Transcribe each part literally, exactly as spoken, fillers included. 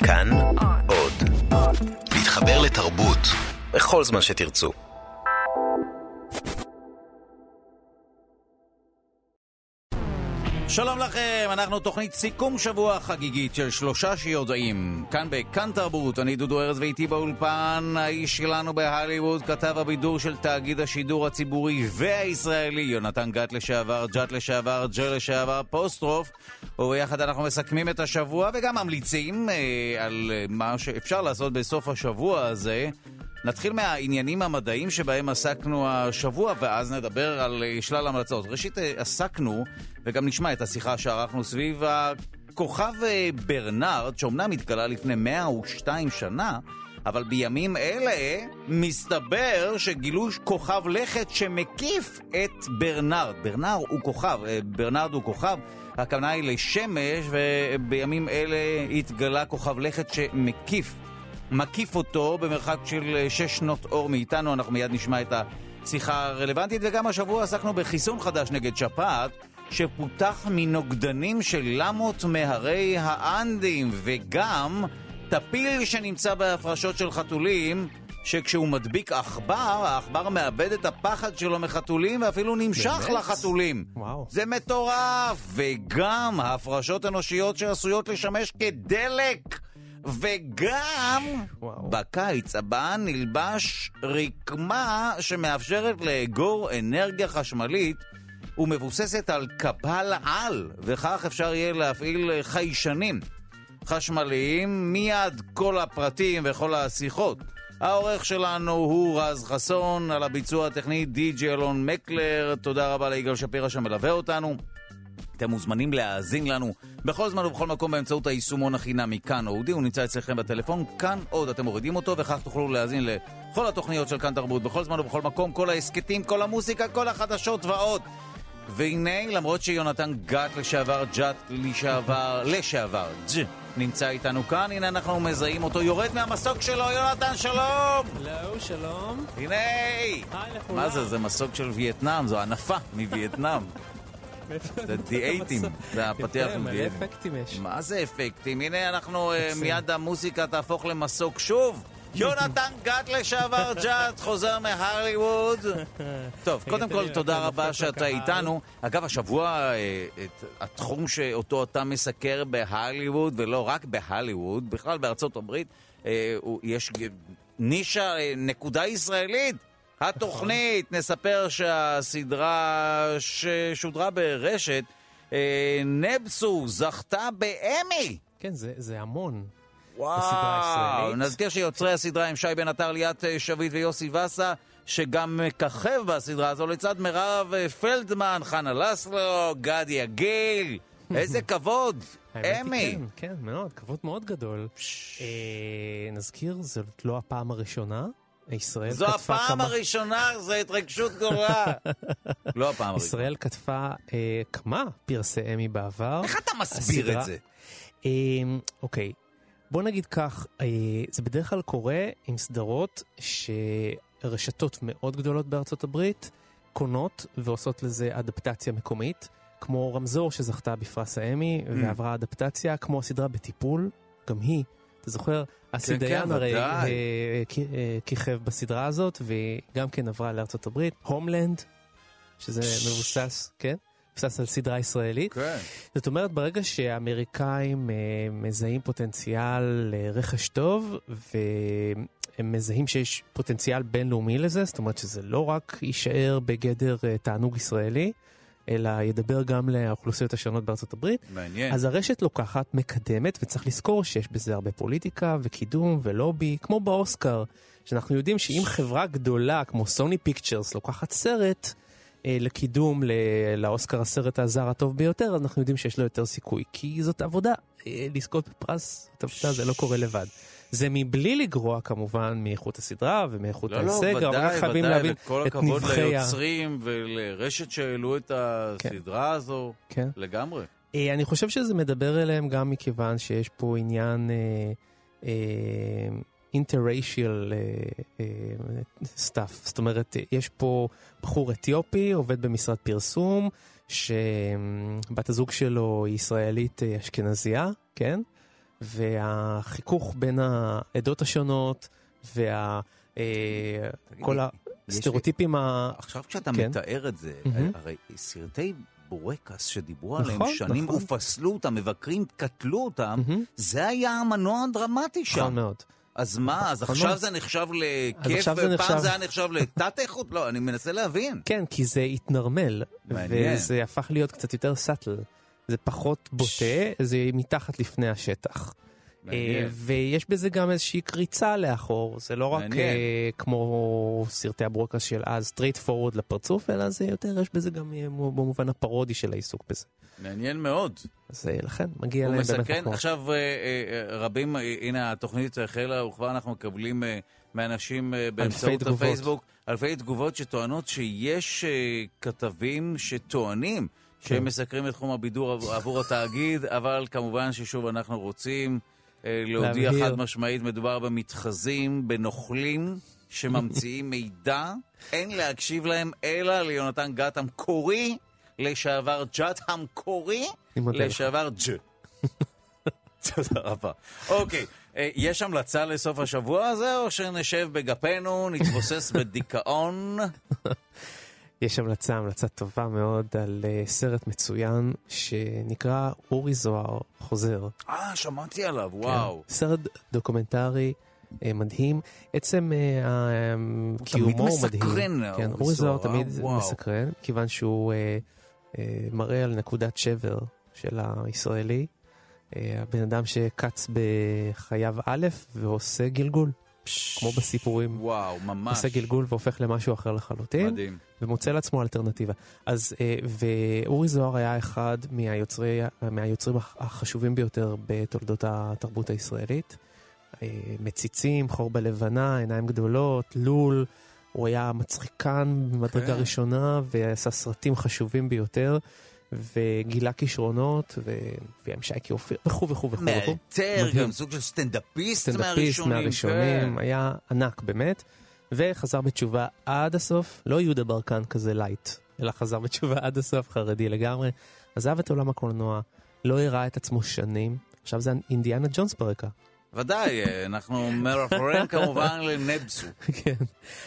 כאן עוד. להתחבר לתרבות בכל זמן שתרצו. שלום לכם, אנחנו תוכנית סיכום שבוע חגיגית של שלושה שיודעים. כאן בכאן תרבות, אני דודו ארז ואיתי באולפן, האיש שלנו בהליווד, כתב הבידור של תאגיד השידור הציבורי והישראלי, יונתן גת לשעבר, ג'ת לשעבר, ג'ל לשעבר, פוסטרוף, וביחד אנחנו מסכמים את השבוע וגם ממליצים אה, על מה שאפשר לעשות בסוף השבוע הזה. נתחיל מהעניינים המדעיים שבהם עסקנו השבוע, ואז נדבר על שלל המלצות. ראשית עסקנו, וגם נשמע את השיחה שערכנו סביב הכוכב ברנרד, שאומנם התגלה לפני מאה ושתיים שנה, אבל בימים אלה מסתבר שגילו כוכב לכת שמקיף את ברנרד. ברנרד הוא כוכב, ברנרד הוא כוכב, הכוונה היא לשמש, ובימים אלה התגלה כוכב לכת שמקיף. מקיף אותו במרחק של שש שנות אור מאיתנו. אנחנו מיד נשמע את השיחה הרלוונטית, וגם השבוע עסקנו בחיסון חדש נגד שפעת שפותח מנוגדנים של למות מהרי האנדים, וגם טפיל שנמצא בהפרשות של חתולים שכשהוא מדביק אכבר, האכבר מאבד את הפחד שלו מחתולים ואפילו נמשך באמת? לחתולים. וואו. זה מטורף. וגם ההפרשות אנושיות שעשויות לשמש כדלק, וגם וואו. בקיץ הבא נלבש רקמה שמאפשרת לאגור אנרגיה חשמלית ומבוססת על קבל על, וכך אפשר יהיה להפעיל חיישנים חשמליים. מיד כל הפרטים וכל השיחות. העורך שלנו הוא רז חסון, על הביצוע הטכני די.ג'י אלון מקלר. תודה רבה ליגאל שפירא שמלווה אותנו. אתם מוזמנים להאזין לנו בכל זמן ובכל מקום באמצעות היישומון החינמי כאן אודי, הוא נמצא אצלכם בטלפון. כאן עוד אתם מורידים אותו, וכך תוכלו להאזין לכל התוכניות של כאן תרבות בכל זמן ובכל מקום, כל העסקטים, כל המוסיקה, כל החדשות ועוד. והנה, למרות שיונתן גת לשעבר, ג'ת לשעבר, לשעבר, ג' נמצא איתנו כאן, הנה אנחנו מזהים אותו, יורד מהמסוק שלו. יונתן, שלום! לא, שלום. הנה! מה זה? זה מסוק של וייטנאם, זו ענפה מווייטנאם. זה דיאטים, זה הפתיח של דיאטים. אפקטים יש. מה זה אפקטים? הנה אנחנו מיד המוסיקה תהפוך למסוק שוב. יונתן גת לשעבר, ג'ת חוזר מהליווד. טוב, קודם כל תודה רבה שאתה איתנו. אגב, השבוע התחום שאותו אתה מסקר בהליווד, ולא רק בהליווד, בכלל בארצות הברית, יש נישה, נקודה ישראלית. התוכנית, נספר שהסדרה ששודרה ברשת, נבסו, זכתה באמי. כן, זה, זה המון. וואו, נזכיר שיוצרי הסדרה הם שי בן עטר, ליאת שביט ויוסי וסה, שגם מככב בסדרה הזו לצד מירב פלדמן, חנה לסלו, גדי הגיל. איזה כבוד, אמי. כן, כן, מאוד, כבוד מאוד גדול. נזכיר, זאת לא הפעם הראשונה. זו הפעם כמה... הראשונה, זו התרגשות גדולה. לא הפעם הראשונה. ישראל כתבה אה, כמה פרסי אמי בעבר. איך אתה מסביר הסדרה... את זה? אה, אוקיי, בוא נגיד כך, אה, זה בדרך כלל קורה עם סדרות שרשתות מאוד גדולות בארצות הברית קונות ועושות לזה אדפטציה מקומית, כמו רמזור שזכתה בפרס האמי mm. ועברה אדפטציה, כמו הסדרה בטיפול, גם היא. אתה זוכר? אסי דיין הרי כיכב בסדרה הזאת, וגם כן עברה לארצות הברית. הומלנד, שזה מבוסס, כן? מבוסס על סדרה ישראלית. זאת אומרת, ברגע שהאמריקאים מזהים פוטנציאל לרכש טוב, והם מזהים שיש פוטנציאל בינלאומי לזה, זאת אומרת שזה לא רק יישאר בגדר תענוג ישראלי, אלא ידבר גם לאוכלוסיות השונות בארצות הברית. מעניין. אז הרשת לוקחת, מקדמת, וצריך לזכור שיש בזה הרבה פוליטיקה וקידום ולובי, כמו באוסקר, שאנחנו יודעים שאם חברה גדולה כמו סוני פיקצ'רס לוקחת סרט אה, לקידום ל- לאוסקר הסרט הזר הטוב ביותר, אז אנחנו יודעים שיש לו יותר סיכוי, כי זאת עבודה. אה, לזכות בפרס, עבודה, זה לא קורה לבד. זה מבלי לגרוע כמובן מאיכות הסדרה ומאיכות לא, ההישג, לא, אבל אנחנו חייבים להבין את נבחי ה... כל הכבוד ליוצרים ולרשת שהעלו את הסדרה כן. הזו כן. לגמרי. אני חושב שזה מדבר אליהם גם מכיוון שיש פה עניין interracial stuff. זאת אומרת, יש פה בחור אתיופי, עובד במשרד פרסום, שבת הזוג שלו היא ישראלית אשכנזייה, כן? והחיכוך בין העדות השונות, וה... כל הסטריאוטיפים ה... עכשיו כשאתה מתאר את זה, הרי סרטי בורקס שדיברו עליהם שנים ופסלו אותם, מבקרים, קטלו אותם, זה היה המנוע הדרמטי שם. נכון מאוד. אז מה? אז עכשיו זה נחשב לכיף, ופעם זה היה נחשב לתת איכות? לא, אני מנסה להבין. כן, כי זה התנרמל, וזה הפך להיות קצת יותר סאטל. זה פחות בוטה, זה מתחת לפני השטח. ויש בזה גם איזושהי קריצה לאחור, זה לא רק כמו סרטי הברוקס של אז, straight forward לפרצוף, אלא זה יותר, יש בזה גם במובן הפרודי של העיסוק בזה. מעניין מאוד. אז לכן, מגיע להם באמת מחמור. עכשיו רבים, הנה התוכנית החלה, וכבר אנחנו מקבלים מאנשים באמצעות הפייסבוק, אלפי תגובות שטוענות שיש כתבים שטוענים שהם מסקרים את תחום הבידור עבור התאגיד, אבל כמובן ששוב אנחנו רוצים להודיע חד משמעית, מדובר במתחזים, בנוכלים שממציאים מידע, אין להקשיב להם אלא ליונתן גת המקורי, לשעבר ג'ת המקורי, לשעבר ג'. תודה רבה. אוקיי, יש המלצה לסוף השבוע הזה, או שנשב בגפנו, נתבוסס בדיכאון? יש המלצה, המלצה טובה מאוד על uh, סרט מצוין שנקרא אורי זוהר חוזר. אה, שמעתי עליו, וואו. כן, סרט דוקומנטרי uh, מדהים. עצם uh, uh, קיומו הוא מדהים. מסקרן, כן, אורי אורי זוהר, זוהר תמיד וואו. מסקרן, כיוון שהוא uh, uh, מראה על נקודת שבר של הישראלי. Uh, הבן אדם שקץ בחייו א' ועושה גלגול. כמו בסיפורים. וואו, ממש. עושה גלגול והופך למשהו אחר לחלוטין. מדהים. ומוצא לעצמו אלטרנטיבה. אז, ואורי זוהר היה אחד מהיוצרי, מהיוצרים החשובים ביותר בתולדות התרבות הישראלית. מציצים, חור בלבנה, עיניים גדולות, לול. הוא היה מצחיקן במדרגה ראשונה, ועשה סרטים חשובים ביותר. וגילה כישרונות, והיה שייקי אופיר, וכו' וכו' וכו'. מאלתר, גם סוג של סטנדאפיסט מהראשונים. סטנדאפיסט מהראשונים, היה ענק באמת, וחזר בתשובה עד הסוף, לא יהודה ברקן כזה לייט, אלא חזר בתשובה עד הסוף, חרדי לגמרי, עזב את עולם הקולנוע, לא הראה את עצמו שנים, עכשיו זה אינדיאנה ג'ונס ברקע. ודאי, אנחנו מרפרן כמובן לנבסו. כן,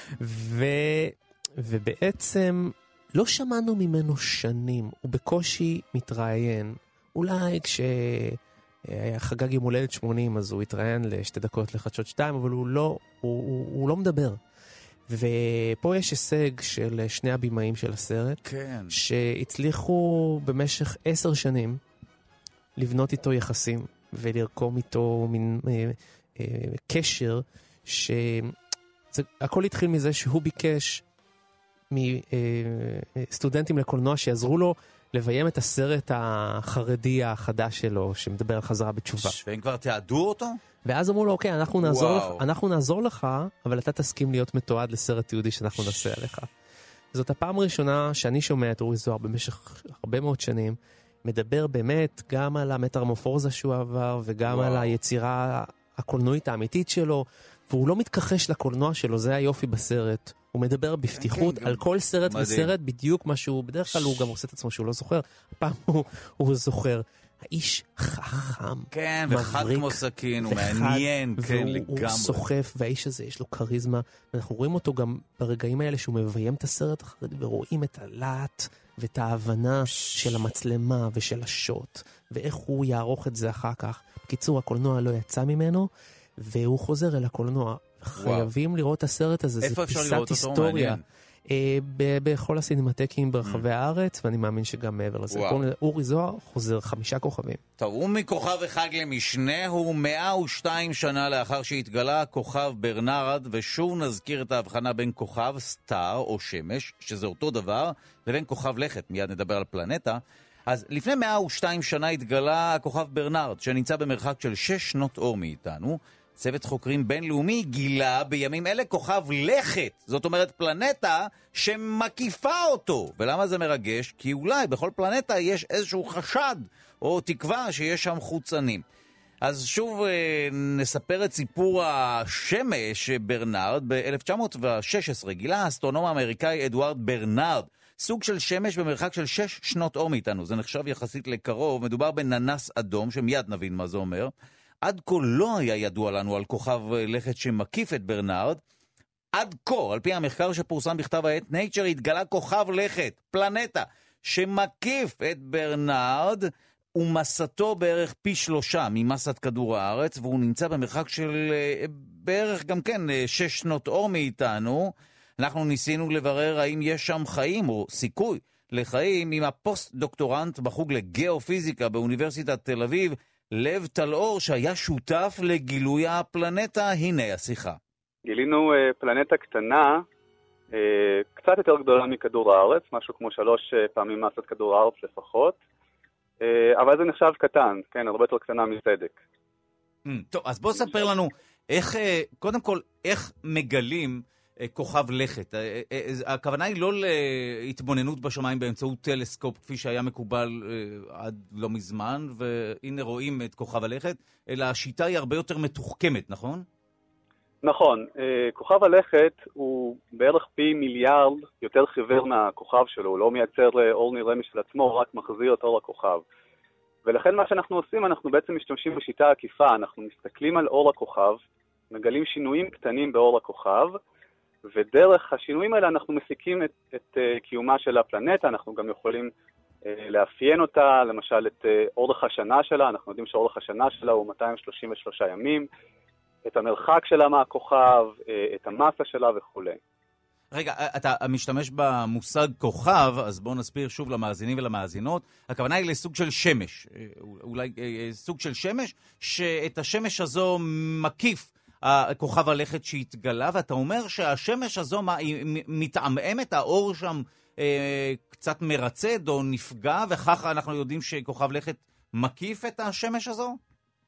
ובעצם... לא שמענו ממנו שנים, הוא בקושי מתראיין. אולי כשחגג יום הולדת שמונים, אז הוא התראיין לשתי דקות לחדשות שתיים, אבל הוא לא, הוא, הוא, הוא לא מדבר. ופה יש הישג של שני הבימאים של הסרט, כן. שהצליחו במשך עשר שנים לבנות איתו יחסים, ולרקום איתו מין אה, אה, קשר, שהכל התחיל מזה שהוא ביקש, מסטודנטים לקולנוע שיעזרו לו לביים את הסרט החרדי החדש שלו, שמדבר על חזרה בתשובה. והם כבר תיעדו אותו? ואז אמרו לו, אוקיי, אנחנו נעזור, לך, אנחנו נעזור לך, אבל אתה תסכים להיות מתועד לסרט יהודי שאנחנו נעשה עליך. זאת הפעם הראשונה שאני שומע את אורי זוהר במשך הרבה מאוד שנים, מדבר באמת גם על המטרמורפוזה שהוא עבר, וגם וואו. על היצירה הקולנועית האמיתית שלו, והוא לא מתכחש לקולנוע שלו, זה היופי בסרט. הוא מדבר בפתיחות על כל סרט וסרט, בדיוק מה שהוא, בדרך כלל הוא גם עושה את עצמו שהוא לא זוכר, הפעם הוא, הוא זוכר. האיש חכם, כן, וחד כמו סכין, הוא מעניין, כן, לגמרי. הוא סוחף, והאיש הזה יש לו קריזמה, ואנחנו רואים אותו גם ברגעים האלה שהוא מביים את הסרט החרדי, ורואים את הלהט ואת ההבנה של המצלמה ושל השוט, ואיך הוא יערוך את זה אחר כך. בקיצור, הקולנוע לא יצא ממנו, והוא חוזר אל הקולנוע. חייבים לראות את הסרט הזה, זה פיסת היסטוריה. בכל הסינמטקים ברחבי הארץ, ואני מאמין שגם מעבר לזה. אורי זוהר חוזר חמישה כוכבים. טוב, הוא מכוכב אחד למשנה, הוא מאה ושתיים שנה לאחר שהתגלה כוכב ברנרד, ושוב נזכיר את ההבחנה בין כוכב, סטאר או שמש, שזה אותו דבר, לבין כוכב לכת, מיד נדבר על פלנטה. אז לפני מאה ושתיים שנה התגלה הכוכב ברנרד, שנמצא במרחק של שש שנות אור מאיתנו. צוות חוקרים בינלאומי גילה בימים אלה כוכב לכת, זאת אומרת פלנטה שמקיפה אותו. ולמה זה מרגש? כי אולי בכל פלנטה יש איזשהו חשד או תקווה שיש שם חוצנים. אז שוב נספר את סיפור השמש ברנרד. ב-אלף תשע מאות ושש עשרה גילה האסטרונום האמריקאי אדוארד ברנרד סוג של שמש במרחק של שש שנות אור מאיתנו. זה נחשב יחסית לקרוב, מדובר בננס אדום, שמיד נבין מה זה אומר. עד כה לא היה ידוע לנו על כוכב לכת שמקיף את ברנרד. עד כה, על פי המחקר שפורסם בכתב העת Nature, התגלה כוכב לכת, פלנטה, שמקיף את ברנרד, ומסתו בערך פי שלושה ממסת כדור הארץ, והוא נמצא במרחק של בערך גם כן שש שנות אור מאיתנו. אנחנו ניסינו לברר האם יש שם חיים או סיכוי לחיים עם הפוסט-דוקטורנט בחוג לגאופיזיקה באוניברסיטת תל אביב, לב טלאור, שהיה שותף לגילוי הפלנטה. הנה השיחה. גילינו uh, פלנטה קטנה, uh, קצת יותר גדולה מכדור הארץ, משהו כמו שלוש uh, פעמים מסת כדור הארץ לפחות, uh, אבל זה נחשב קטן, כן, הרבה יותר קטנה מצדק. Mm, טוב, אז בוא ספר לנו, איך, uh, קודם כל, איך מגלים uh, כוכב לכת? Uh, uh, uh, הכוונה היא לא להתבוננות בשמיים באמצעות טלסקופ, כפי שהיה מקובל uh, עד לא מזמן, והנה רואים את כוכב הלכת, אלא השיטה היא הרבה יותר מתוחכמת, נכון? נכון, כוכב הלכת הוא בערך פי מיליארד יותר חיוור מהכוכב שלו, הוא לא מייצר אור נראה משל עצמו, רק מחזיר את אור הכוכב. ולכן מה שאנחנו עושים, אנחנו בעצם משתמשים בשיטה עקיפה, אנחנו מסתכלים על אור הכוכב, מגלים שינויים קטנים באור הכוכב, ודרך השינויים האלה אנחנו מסיקים את, את קיומה של הפלנטה, אנחנו גם יכולים לאפיין אותה, למשל את אורך השנה שלה, אנחנו יודעים שאורך השנה שלה הוא מאתיים שלושים ושלושה ימים, את המרחק שלה מהכוכב, את המסה שלה וכו'. רגע, אתה משתמש במושג כוכב, אז בואו נסביר שוב למאזינים ולמאזינות. הכוונה היא לסוג של שמש, אולי סוג של שמש, שאת השמש הזו מקיף הכוכב הלכת שהתגלה, ואתה אומר שהשמש הזו מתעממת, האור שם קצת מרצד או נפגע, וככה אנחנו יודעים שכוכב לכת מקיף את השמש הזו?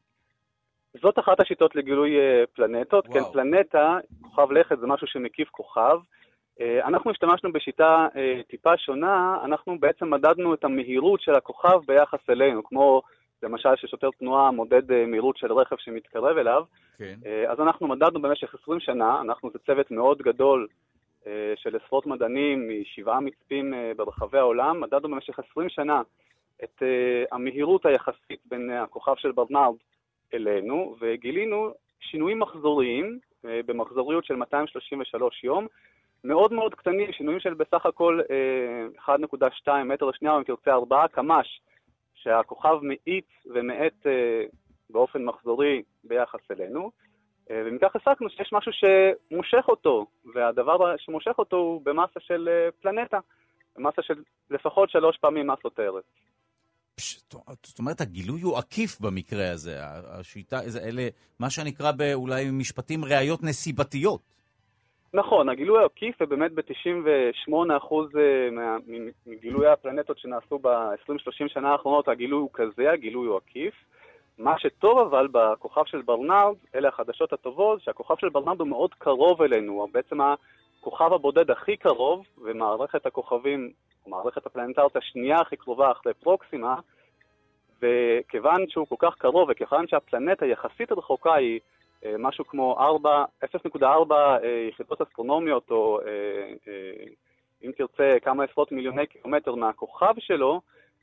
זאת אחת השיטות לגילוי פלנטות. וואו. כן, פלנטה, כוכב לכת זה משהו שמקיף כוכב. אנחנו השתמשנו בשיטה טיפה שונה, אנחנו בעצם מדדנו את המהירות של הכוכב ביחס אלינו, כמו למשל ששוטר תנועה מודד מהירות של רכב שמתקרב אליו. כן. אז אנחנו מדדנו במשך עשרים שנה, אנחנו זה צוות מאוד גדול של עשרות מדענים משבעה מצפים ברחבי העולם, מדדנו במשך עשרים שנה את המהירות היחסית בין הכוכב של ברנרד אלינו, וגילינו שינויים מחזוריים במחזוריות של מאתיים שלושים ושלושה יום, מאוד מאוד קטנים, שינויים של בסך הכל אחת נקודה שתיים מטר לשנייה, אם תרצה ארבעה קמ"ש, שהכוכב מאיץ ומאט באופן מחזורי ביחס אלינו, ומכך הסקנו שיש משהו שמושך אותו, והדבר שמושך אותו הוא במסה של פלנטה, במסה של לפחות שלוש פעמים מסות הארץ. זאת אומרת, הגילוי הוא עקיף במקרה הזה, השיטה, אלה מה שנקרא באולי משפטים ראיות נסיבתיות. נכון, הגילוי העקיף, ובאמת ב-תשעים ושמונה אחוז מגילוי הפלנטות שנעשו ב-עשרים שלושים שנה האחרונות, הגילוי הוא כזה, הגילוי הוא עקיף. מה שטוב אבל בכוכב של ברנרד, אלה החדשות הטובות, שהכוכב של ברנרד הוא מאוד קרוב אלינו, הוא בעצם הכוכב הבודד הכי קרוב, ומערכת הכוכבים, מערכת הפלנטרית השנייה הכי קרובה אחרי פרוקסימה, וכיוון שהוא כל כך קרוב, וכיוון שהפלנטה יחסית רחוקה היא משהו כמו אפס נקודה ארבע יחידות אסטרונומיות, או אם תרצה כמה עשרות מיליוני קילומטר מהכוכב שלו,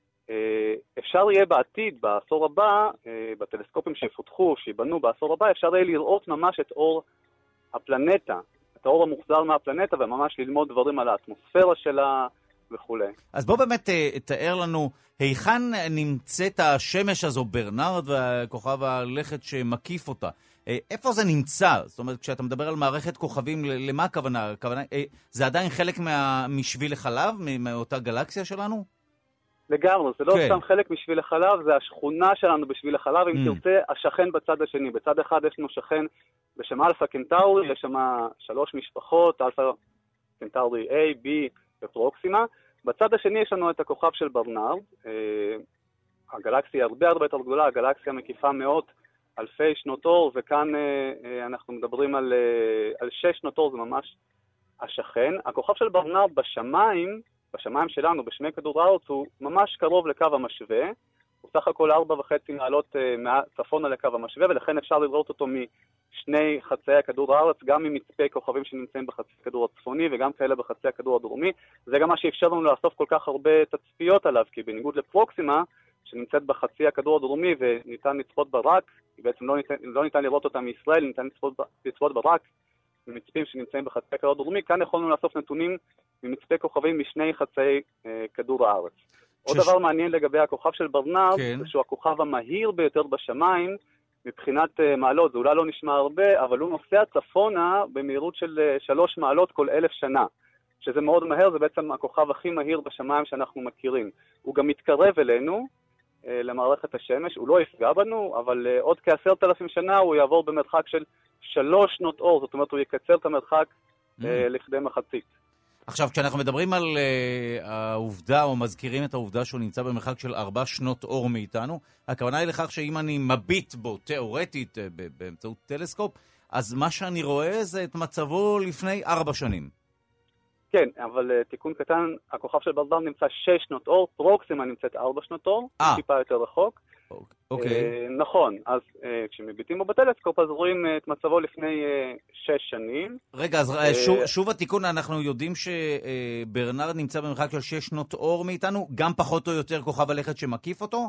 אפשר יהיה בעתיד, בעשור הבא, בטלסקופים שיפותחו, שיבנו בעשור הבא, אפשר יהיה לראות ממש את אור הפלנטה, את האור המוחזר מהפלנטה, וממש ללמוד דברים על האטמוספירה שלה וכו'. אז בוא באמת תאר לנו, היכן נמצאת השמש הזו, ברנרד, והכוכב הלכת שמקיף אותה? איפה זה נמצא? זאת אומרת, כשאתה מדבר על מערכת כוכבים, למה הכוונה? הכוונה זה עדיין חלק משביל החלב, מאותה גלקסיה שלנו? לגמרי, זה לא כן. סתם חלק משביל החלב, זה השכונה שלנו בשביל החלב, אם mm. תרצה, השכן בצד השני. בצד אחד יש לנו שכן בשם אלפא קנטאורי, יש שם שלוש משפחות, אלפא קנטאורי A, B ופרוקסימה. בצד השני יש לנו את הכוכב של ברנרד, הגלקסיה הרבה הרבה יותר גדולה, הגלקסיה מקיפה מאות אלפי שנות אור, וכאן אנחנו מדברים על, על שש שנות אור, זה ממש השכן. הכוכב של ברנרד בשמיים, בשמיים שלנו, בשמי כדור הארץ, הוא ממש קרוב לקו המשווה, הוא סך הכל ארבע וחצי מעלות צפונה לקו המשווה, ולכן אפשר לראות אותו משני חצאי הכדור הארץ, גם ממצפי כוכבים שנמצאים בחצי הכדור הצפוני, וגם כאלה בחצי הכדור הדרומי. זה גם מה שאפשר לנו לאסוף כל כך הרבה תצפיות עליו, כי בניגוד לפרוקסימה, שנמצאת בחצי הכדור הדרומי וניתן לצפות בה רק, בעצם לא ניתן, לא ניתן לראות אותה מישראל, ניתן לצפות, לצפות בה רק ממצפים שנמצאים בחצי הכדור הדרומי. כאן יכולנו לאסוף נתונים ממצפי כוכבים משני חצאי אה, כדור הארץ. שש... עוד דבר מעניין לגבי הכוכב של ברנרד, כן. זה שהוא הכוכב המהיר ביותר בשמיים, מבחינת uh, מעלות, זה אולי לא נשמע הרבה, אבל הוא נוסע צפונה במהירות של uh, שלוש מעלות כל אלף שנה. שזה מאוד מהר, זה בעצם הכוכב הכי מהיר בשמיים שאנחנו מכירים. הוא גם מתקרב אלינו, uh, למערכת השמש, הוא לא יפגע בנו, אבל uh, עוד כעשרת אלפים שנה הוא יעבור במרחק של שלוש שנות אור, זאת אומרת הוא יקצר את המרחק uh, mm. לכדי מחצית. עכשיו, כשאנחנו מדברים על uh, העובדה, או מזכירים את העובדה שהוא נמצא במרחק של ארבע שנות אור מאיתנו, הכוונה היא לכך שאם אני מביט בו תיאורטית uh, באמצעות טלסקופ, אז מה שאני רואה זה את מצבו לפני ארבע שנים. כן, אבל uh, תיקון קטן, הכוכב של ברנרד נמצא שש שנות אור, פרוקסימה נמצאת ארבע שנות אור, 아. טיפה יותר רחוק. אוקיי. Uh, נכון, אז uh, כשמביטים בו בטלסקופ, אז רואים uh, את מצבו לפני uh, שש שנים. רגע, אז uh, שוב, שוב התיקון, אנחנו יודעים שברנרד uh, נמצא במרחק של שש שנות אור מאיתנו, גם פחות או יותר כוכב הלכת שמקיף אותו?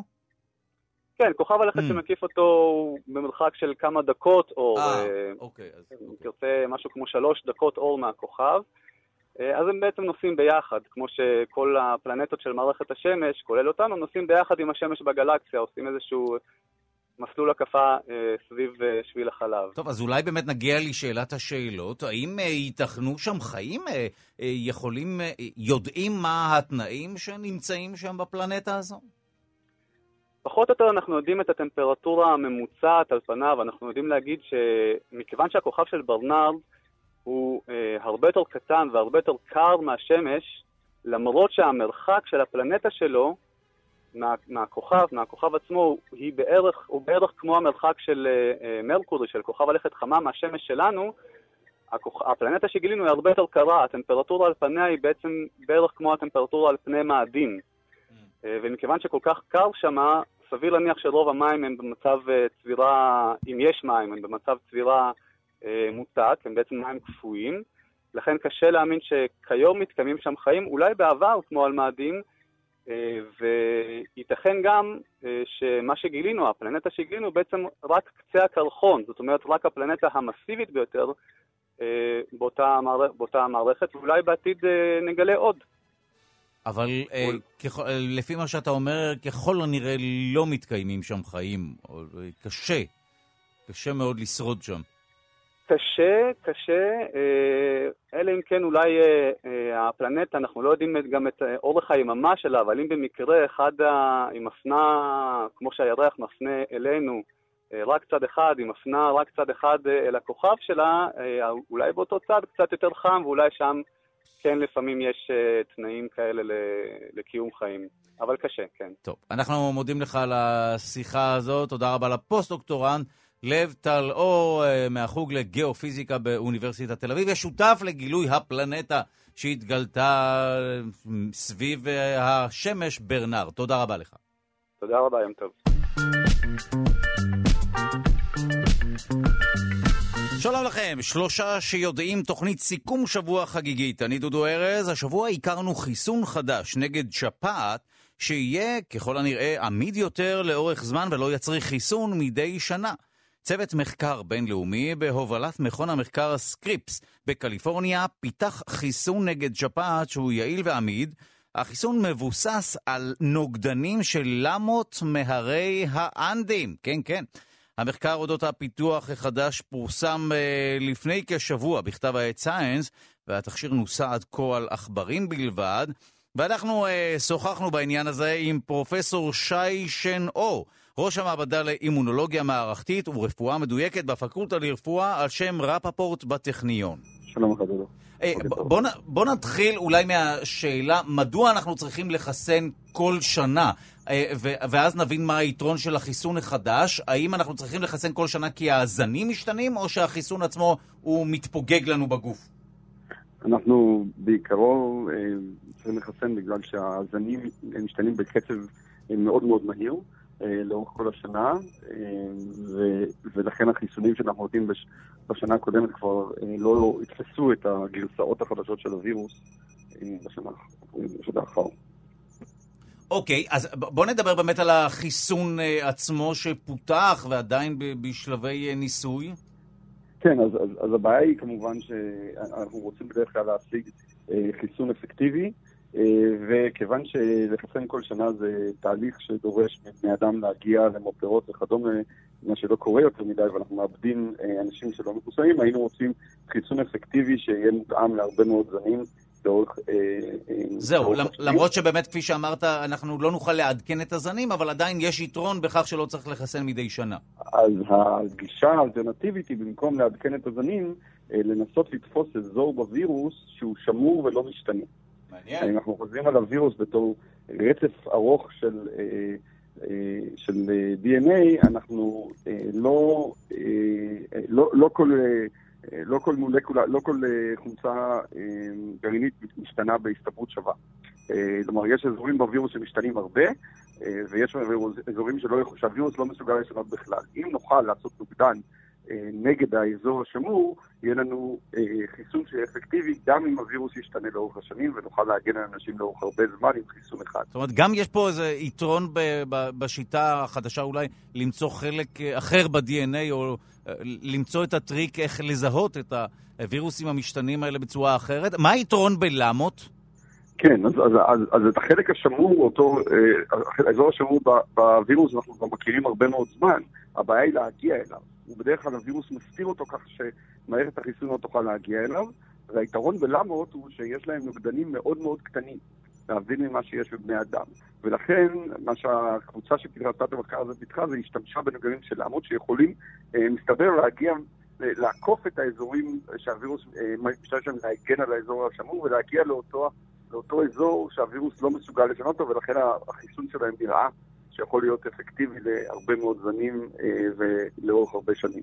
כן, כוכב הלכת mm. שמקיף אותו הוא במרחק של כמה דקות אור. אה, uh, אוקיי. אז, אם אוקיי. תרצה משהו כמו שלוש דקות אור מהכוכב. אז הם בעצם נוסעים ביחד, כמו שכל הפלנטות של מערכת השמש, כולל אותנו, נוסעים ביחד עם השמש בגלקסיה, עושים איזשהו מסלול הקפה אה, סביב אה, שביל החלב. טוב, אז אולי באמת נגיע לשאלת השאלות. האם אה, ייתכנו שם חיים? אה, אה, יכולים, אה, יודעים מה התנאים שנמצאים שם בפלנטה הזו? פחות או יותר אנחנו יודעים את הטמפרטורה הממוצעת על פניו, אנחנו יודעים להגיד שמכיוון שהכוכב של ברנרד, הוא אה, הרבה יותר קטן והרבה יותר קר מהשמש, למרות שהמרחק של הפלנטה שלו מה, מהכוכב, מהכוכב עצמו, היא בערך, הוא בערך כמו המרחק של אה, מרקורי, של כוכב הלכת חמה מהשמש שלנו. הכוכ... הפלנטה שגילינו היא הרבה יותר קרה, הטמפרטורה על פניה היא בעצם בערך כמו הטמפרטורה על פני מאדים. Mm. אה, ומכיוון שכל כך קר שמה, סביר להניח שרוב המים הם במצב אה, צבירה, אם יש מים, הם במצב צבירה מוצק, הם בעצם מים קפואים, לכן קשה להאמין שכיום מתקיימים שם חיים, אולי בעבר כמו על מאדים, וייתכן גם שמה שגילינו, הפלנטה שגילינו, בעצם רק קצה הקרחון, זאת אומרת רק הפלנטה המסיבית ביותר באותה, מערכ... באותה מערכת, ואולי בעתיד נגלה עוד. אבל ככל... לפי מה שאתה אומר, ככל הנראה לא מתקיימים שם חיים, או... קשה, קשה מאוד לשרוד שם. קשה, קשה, אלא אם כן אולי הפלנטה, אנחנו לא יודעים גם את אורך היממה שלה, אבל אם במקרה אחד היא מפנה, כמו שהירח מפנה אלינו, רק צד אחד, היא מפנה רק צד אחד אל הכוכב שלה, אולי באותו צד קצת יותר חם, ואולי שם כן לפעמים יש תנאים כאלה לקיום חיים. אבל קשה, כן. טוב, אנחנו מודים לך על השיחה הזאת, תודה רבה לפוסט-דוקטורנט, לב טל-אור מהחוג לגיאופיזיקה באוניברסיטת תל אביב, ושותף לגילוי הפלנטה שהתגלתה סביב השמש ברנרד. תודה רבה לך. תודה רבה, יום טוב. שלום לכם, שלושה שיודעים תוכנית סיכום שבוע חגיגית. אני דודו ארז, השבוע הכרנו חיסון חדש נגד שפעת, שיהיה ככל הנראה עמיד יותר לאורך זמן ולא יצריך חיסון מדי שנה. צוות מחקר בינלאומי בהובלת מכון המחקר סקריפס בקליפורניה פיתח חיסון נגד שפעת שהוא יעיל ועמיד. החיסון מבוסס על נוגדנים של למות מהרי האנדים. כן, כן. המחקר אודות הפיתוח החדש פורסם אה, לפני כשבוע בכתב העת Science, והתכשיר נוסע עד כה על עכברים בלבד. ואנחנו אה, שוחחנו בעניין הזה עם פרופסור שי שן אור, ראש המעבדה לאימונולוגיה מערכתית ורפואה מדויקת בפקולטה לרפואה על שם רפפורט בטכניון. שלום לך דודו. בוא, בוא נתחיל אולי מהשאלה, מדוע אנחנו צריכים לחסן כל שנה, ואז נבין מה היתרון של החיסון החדש. האם אנחנו צריכים לחסן כל שנה כי הזנים משתנים, או שהחיסון עצמו הוא מתפוגג לנו בגוף? אנחנו בעיקרו צריכים לחסן בגלל שהזנים משתנים בקצב מאוד מאוד מהיר לאורך כל השנה, ולכן החיסונים שאנחנו נותנים בשנה הקודמת כבר לא התפסו את הגרסאות החדשות של הווירוס בשנה האחרונה. אוקיי, אז בוא נדבר באמת על החיסון עצמו שפותח ועדיין בשלבי ניסוי. כן, אז, אז, אז הבעיה היא כמובן שאנחנו רוצים בדרך כלל להשיג חיסון אפקטיבי, וכיוון שלחסן כל שנה זה תהליך שדורש מבני אדם להגיע למרפאות וכדומה, מה שלא קורה יותר מדי, ואנחנו מאבדים אנשים שלא מחוסנים, היינו רוצים חיסון אפקטיבי שיהיה מותאם להרבה מאוד זנים לאורך... זהו, למרות שבאמת כפי שאמרת, אנחנו לא נוכל לעדכן את הזנים, אבל עדיין יש יתרון בכך שלא צריך לחסן מדי שנה. אז הגישה האלטרנטיבית היא במקום לעדכן את הזנים, לנסות לתפוס אזור בווירוס שהוא שמור ולא משתנה. מעניין. אנחנו חוזרים על הווירוס בתור רצף ארוך של, של די אן איי, אנחנו לא, לא, לא כל, לא כל מולקולה, לא כל חומצה גרעינית משתנה בהסתברות שווה. כלומר, יש אזורים בווירוס שמשתנים הרבה, ויש אזורים שלא, שהווירוס לא מסוגל לשנות בכלל. אם נוכל לעשות נוגדן נגד האזור השמור, יהיה לנו אה, חיסון שיהיה אפקטיבי, גם אם הווירוס ישתנה לאורך השנים, ונוכל להגן על אנשים לאורך הרבה זמן עם חיסון אחד. זאת אומרת, גם יש פה איזה יתרון ב- ב- בשיטה החדשה אולי למצוא חלק אחר ב-די אן איי, או אה, למצוא את הטריק איך לזהות את הווירוסים המשתנים האלה בצורה אחרת. מה היתרון בלמות? כן, אז, אז, אז, אז את החלק השמור, אותו, אה, האזור השמור בווירוס אנחנו כבר מכירים הרבה מאוד זמן, הבעיה היא להגיע אליו. ובדרך כלל הווירוס מסתיר אותו כך שמערכת החיסון לא תוכל להגיע אליו, והיתרון בלמות הוא שיש להם נוגדנים מאוד מאוד קטנים, להבין ממה שיש בבני אדם. ולכן, מה שהקבוצה שפיתחה את המחקר הזה פיתחה, זה השתמשה בנוגדנים של למות שיכולים, אה, מסתבר, להגיע, לעקוף את האזורים שהווירוס אה, משתמש שם להגן על האזור השמור, ולהגיע לאותו, לאותו אזור שהווירוס לא מסוגל לשנות אותו, ולכן החיסון שלהם נראה שיכול להיות אפקטיבי להרבה מאוד זנים אה, ולאורך הרבה שנים.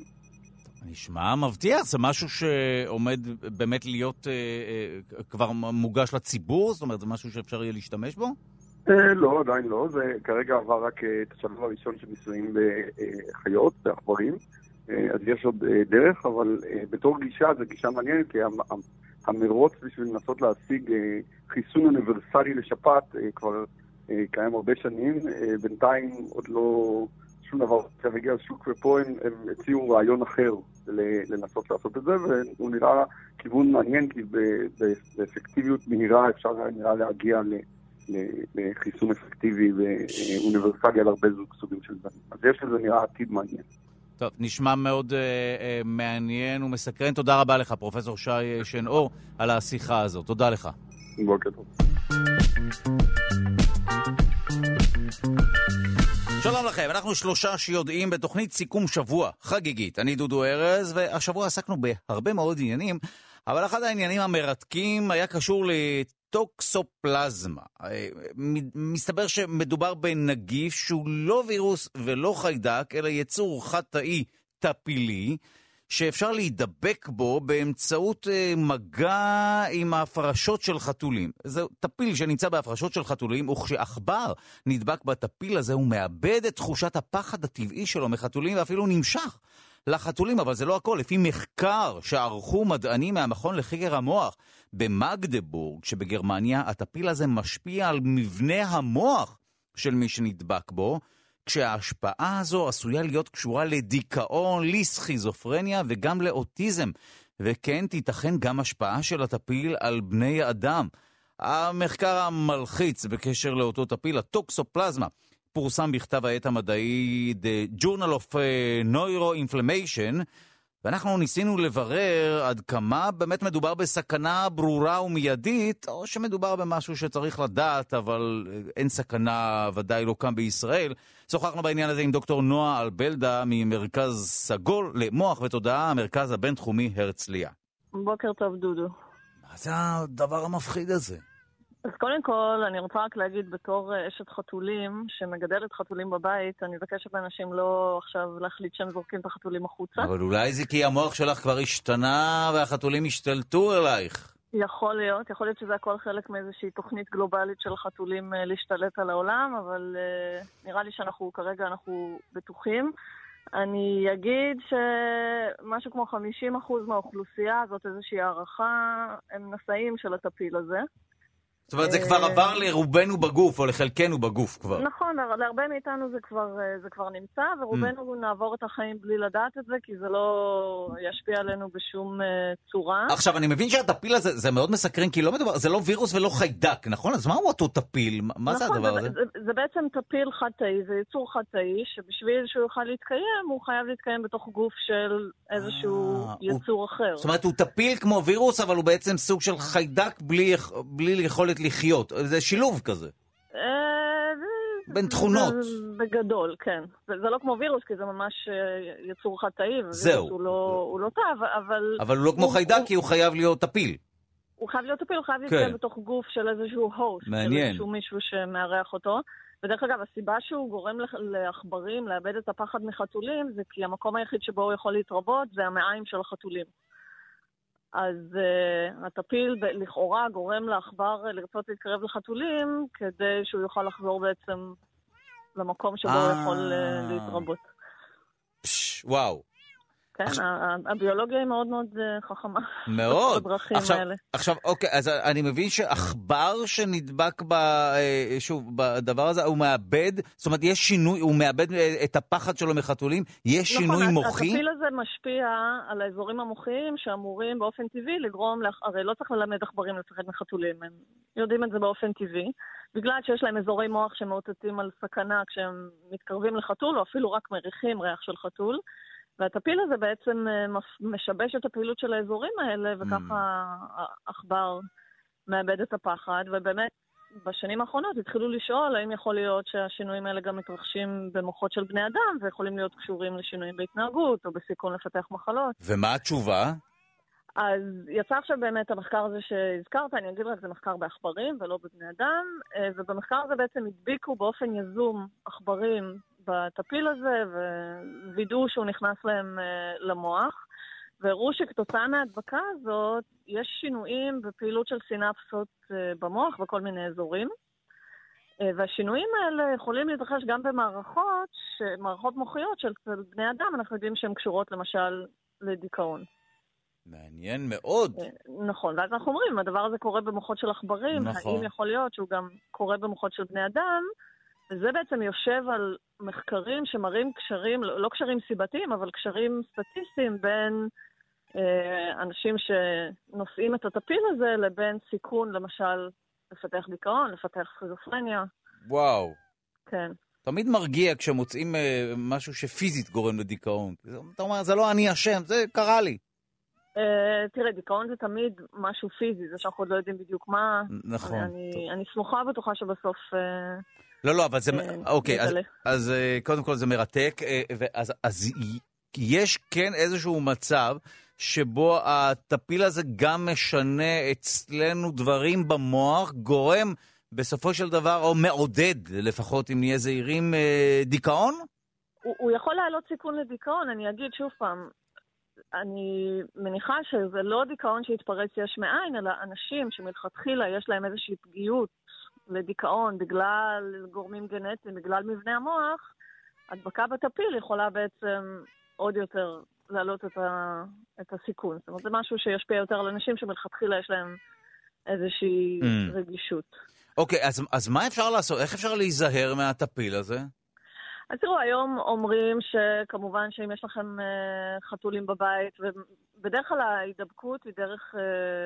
נשמע מבטיח, זה משהו שעומד באמת להיות אה, אה, כבר מוגש לציבור? זאת אומרת, זה משהו שאפשר יהיה להשתמש בו? אה, לא, עדיין לא. זה כרגע עבר רק את השלב הראשון של ניסויים בחיות, בעכברים. אה, אז יש עוד אה, דרך, אבל אה, בתור גישה, זו גישה מעניינת, כי המרוץ בשביל לנסות להשיג אה, חיסון אוניברסלי לשפעת אה, כבר אה, קיים הרבה שנים. אה, בינתיים עוד לא שום דבר כרגע על שוק, ופה הם, הם הציעו רעיון אחר לנסות לעשות את זה, והוא נראה כיוון מעניין, כי באפקטיביות מהירה אפשר נראה להגיע לחיסון אפקטיבי ואוניברסלי על הרבה סוגים של זנים. אז יש לזה נראה עתיד מעניין. טוב, נשמע מאוד uh, uh, מעניין ומסקרן. תודה רבה לך, פרופסור שי שנאור, על השיחה הזאת. תודה לך. בוקר טוב. שלום לכם, אנחנו שלושה שיודעים בתוכנית סיכום שבוע חגיגית. אני דודו ארז, והשבוע עסקנו בהרבה מאוד עניינים, אבל אחד העניינים המרתקים היה קשור לטוקסופלזמה. מסתבר שמדובר בנגיף שהוא לא וירוס ולא חיידק, אלא יצור חד-תאי טפילי, שאפשר להידבק בו באמצעות מגע עם ההפרשות של חתולים. זה טפיל שנמצא בהפרשות של חתולים, וכשאחבר נדבק בטפיל הזה, הוא מאבד את תחושת הפחד הטבעי שלו מחתולים, ואפילו נמשך לחתולים. אבל זה לא הכל. לפי מחקר שערכו מדענים מהמכון לחקר המוח במגדבורג שבגרמניה, הטפיל הזה משפיע על מבנה המוח של מי שנדבק בו, כשההשפעה הזו עשויה להיות קשורה לדיכאון, לסכיזופרניה וגם לאוטיזם. וכן, תיתכן גם השפעה של הטפיל על בני אדם. המחקר המלחיץ בקשר לאותו טפיל, הטוקסופלזמה, פורסם בכתב העת המדעי The Journal of Neuroinflammation, ואנחנו ניסינו לברר עד כמה באמת מדובר בסכנה ברורה ומיידית, או שמדובר במשהו שצריך לדעת, אבל אין סכנה ודאי לא כאן בישראל. שוחחנו בעניין הזה עם דוקטור נועה אלבלדה ממרכז סגול למוח ותודעה, המרכז הבינתחומי הרצליה. בוקר טוב דודו. מה זה הדבר המפחיד הזה? אז קודם כל, אני רוצה רק להגיד בתור אשת חתולים, שמגדלת חתולים בבית, אני מבקשת לאנשים לא עכשיו להחליט שהם זורקים את החתולים החוצה. אבל אולי זה כי המוח שלך כבר השתנה והחתולים השתלטו אלייך. יכול להיות, יכול להיות שזה הכל חלק מאיזושהי תוכנית גלובלית של חתולים להשתלט על העולם, אבל uh, נראה לי שאנחנו כרגע אנחנו בטוחים. אני אגיד שמשהו כמו חמישים אחוז מהאוכלוסייה, זאת איזושהי הערכה, הם נשאים של הטפיל הזה. זאת אומרת, זה כבר עבר לרובנו בגוף, או לחלקנו בגוף כבר. נכון, להרבה מאיתנו זה כבר, זה כבר נמצא, ורובנו נעבור את החיים בלי לדעת את זה, כי זה לא ישפיע עלינו בשום צורה. עכשיו, אני מבין שהטפיל הזה, זה מאוד מסקרן, כי לא מדבר, זה לא וירוס ולא חיידק, נכון? אז מה הוא אותו טפיל? מה זה הדבר הזה? זה, זה בעצם טפיל חד-תאי, זה יצור חד-תאי, שבשביל שהוא יוכל להתקיים, הוא חייב להתקיים בתוך גוף של איזשהו יצור אחר. זאת אומרת, הוא טפיל כמו וירוס, אבל הוא בעצם סוג של חיידק בלי, בלי יכולת לחיות. זה שילוב כזה. בין תכונות. בגדול, כן. זה, זה לא כמו וירוס, כי זה ממש יצור חד-תאי, זהו. הוא לא, הוא לא טוב, אבל... אבל הוא לא כמו חיידק, כי הוא חייב להיות טפיל. הוא חייב להיות טפיל, הוא חייב להתקיים בתוך גוף של איזשהו הוסט. מעניין. של איזשהו מישהו שמארח אותו. ודרך אגב, הסיבה שהוא גורם לעכברים לאבד את הפחד מחתולים, זה כי המקום היחיד שבו הוא יכול להתרבות, זה המעיים של החתולים. אז uh, הטפיל לכאורה גורם לעכבר לרצות להתקרב לחתולים, כדי שהוא יוכל לחזור בעצם למקום שבו הוא יכול uh, להתרבות. פש, וואו. כן, עכשיו... הביולוגיה היא מאוד מאוד uh, חכמה. מאוד. בדרכים עכשיו, האלה. עכשיו, אוקיי, אז אני מבין שעכבר שנדבק ב, uh, שוב, בדבר הזה, הוא מאבד, זאת אומרת, יש שינוי, הוא מאבד את הפחד שלו מחתולים, יש נכון, שינוי מוחי? הטפיל הזה משפיע על האזורים המוחיים שאמורים באופן טבעי לגרום, לח... הרי לא צריך ללמד עכברים לפחד מחתולים, הם יודעים את זה באופן טבעי, בגלל שיש להם אזורי מוח שמאותתים על סכנה כשהם מתקרבים לחתול, או אפילו רק מריחים ריח של חתול, והטפיל הזה בעצם משבש את הפעילות של האזורים האלה, וככה העכבר מאבד את הפחד, ובאמת בשנים האחרונות התחילו לשאול האם יכול להיות שהשינויים האלה גם מתרחשים במוחות של בני אדם, ויכולים להיות קשורים לשינויים בהתנהגות, או בסיכון לפתח מחלות. ומה התשובה? אז יצא עכשיו באמת המחקר הזה שהזכרת, אני אגיד רק, זה מחקר בעכברים ולא בבני אדם, ובמחקר הזה בעצם הדביקו באופן יזום עכברים בטפיל הזה, ווידאו שהוא נכנס להם למוח, והראו שכתוצאה מההדבקה הזאת, יש שינויים בפעילות של סינפסות במוח בכל מיני אזורים, והשינויים האלה יכולים להתרחש גם במערכות, מערכות מוחיות של בני אדם, אנחנו יודעים שהן קשורות למשל לדיכאון. מעניין מאוד. נכון, ואז אנחנו אומרים, הדבר הזה קורה במוחות של עכברים, נכון. האם יכול להיות שהוא גם קורה במוחות של בני אדם, וזה בעצם יושב על מחקרים שמראים קשרים, לא קשרים סיבתיים, אבל קשרים סטטיסטיים בין אה, אנשים שנושאים את הטפיל הזה, לבין סיכון, למשל, לפתח דיכאון, לפתח סכיזופרניה. וואו. כן. תמיד מרגיע כשמוצאים אה, משהו שפיזית גורם לדיכאון. אתה אומר, זה לא אני אשם, זה קרה לי. Uh, תראה, דיכאון זה תמיד משהו פיזי, זה שאנחנו עוד לא יודעים בדיוק מה. נכון. אני, אני סמוכה בטוחה שבסוף... Uh, לא, לא, אבל זה... Uh, אוקיי, אז, אז uh, קודם כל זה מרתק. Uh, אז, אז יש כן איזשהו מצב שבו הטפיל הזה גם משנה אצלנו דברים במוח, גורם בסופו של דבר, או מעודד, לפחות אם נהיה זהירים, uh, דיכאון? הוא, הוא יכול להעלות סיכון לדיכאון, אני אגיד שוב פעם, אני מניחה שזה לא דיכאון שהתפרץ יש מאין, אלא אנשים שמלכתחילה יש להם איזושהי פגיעות לדיכאון בגלל גורמים גנטיים, בגלל מבנה המוח, הדבקה בטפיל יכולה בעצם עוד יותר להעלות את, ה, את הסיכון. זאת אומרת, זה משהו שישפיע יותר על אנשים שמלכתחילה יש להם איזושהי mm. רגישות. אוקיי, okay, אז, אז מה אפשר לעשות? איך אפשר להיזהר מהטפיל הזה? אז תראו, היום אומרים שכמובן שאם יש לכם אה, חתולים בבית, ובדרך כלל ההידבקות היא דרך, אה,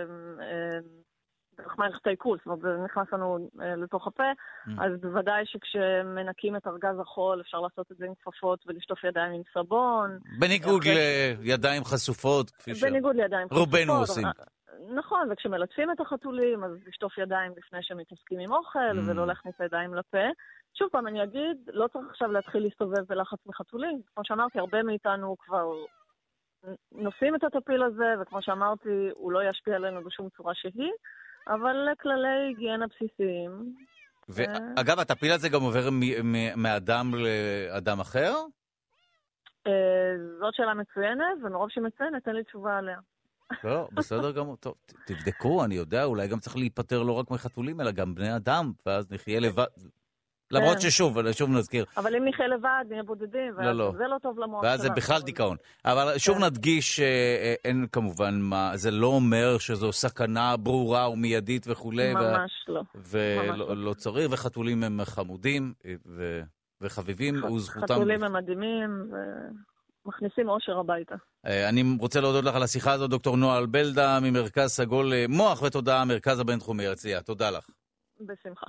אה, דרך מערכת העיכול, זאת אומרת, זה נכנס לנו אה, לתוך הפה, mm. אז בוודאי שכשמנקים את ארגז החול, אפשר לעשות את זה עם כפפות ולשטוף ידיים עם סבון. בניגוד אחרי... לידיים חשופות, כפי בניגוד לידיים חשופות. רובנו עושים. נכון, וכשמלטפים את החתולים, אז לשטוף ידיים לפני שהם מתעסקים עם אוכל, mm. ולא להכניס ידיים לפה. שוב פעם, אני אגיד, לא צריך עכשיו להתחיל להסתובב בלחץ מחתולים. כמו שאמרתי, הרבה מאיתנו כבר נושאים את הטפיל הזה, וכמו שאמרתי, הוא לא ישפיע עלינו בשום צורה שהיא, אבל כללי היגיינה בסיסיים. ואגב, הטפיל הזה גם עובר מאדם לאדם אחר? זאת שאלה מצוינת, ומרוב שהיא מצוינת, אין לי תשובה עליה. לא, בסדר גם, טוב, תבדקו, אני יודע, אולי גם צריך להיפטר לא רק מחתולים, אלא גם בני אדם, ואז נחיה לבד. למרות ששוב, שוב נזכיר. אבל אם נחיה לבד, נהיה בודדים, ואז זה לא טוב למוח שלנו. ואז זה בכלל דיכאון. אבל שוב נדגיש, אין כמובן מה, זה לא אומר שזו סכנה ברורה ומיידית וכו'. ממש לא. ולא צריך, וחתולים הם חמודים וחביבים, וזכותם... חתולים הם מדהימים, ומכניסים אושר הביתה. אני רוצה להודות לך על השיחה הזאת, דוקטור נועה אלבלדה, ממרכז סגול מוח ותודעה, מרכז הבינתחומי הרצליה. תודה לך. בשמחה.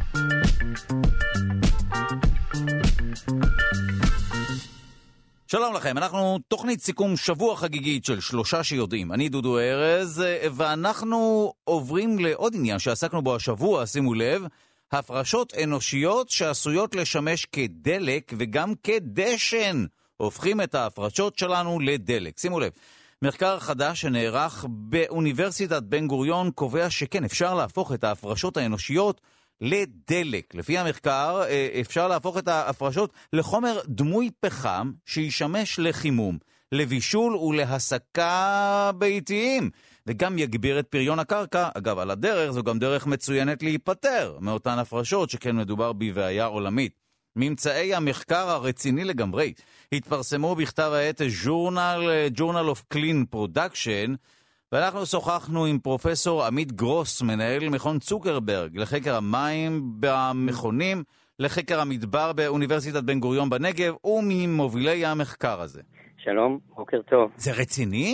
שלום לכם, אנחנו תוכנית סיכום שבוע חגיגית של שלושה שיודעים. אני דודו ארז, ואנחנו עוברים לעוד עניין שעסקנו בו השבוע, שימו לב, הפרשות אנושיות שעשויות לשמש כדלק וגם כדשן. הופכים את ההפרשות שלנו לדלק. שימו לב, מחקר חדש שנערך באוניברסיטת בן גוריון קובע שכן, אפשר להפוך את ההפרשות האנושיות לדלק. לפי המחקר אפשר להפוך את ההפרשות לחומר דמוי פחם שישמש לחימום, לבישול ולהסקה ביתיים, וגם יגביר את פריון הקרקע. אגב, על הדרך זו גם דרך מצוינת להיפטר מאותן הפרשות, שכן מדובר בבעיה עולמית. ממצאי המחקר הרציני לגמרי התפרסמו בכתב העת Journal, Journal of Clean Production, ואנחנו שוחחנו עם פרופסור עמית גרוס, מנהל מכון צוקרברג לחקר המים במכונים, לחקר המדבר באוניברסיטת בן גוריון בנגב, וממובילי המחקר הזה. שלום, בוקר טוב. זה רציני?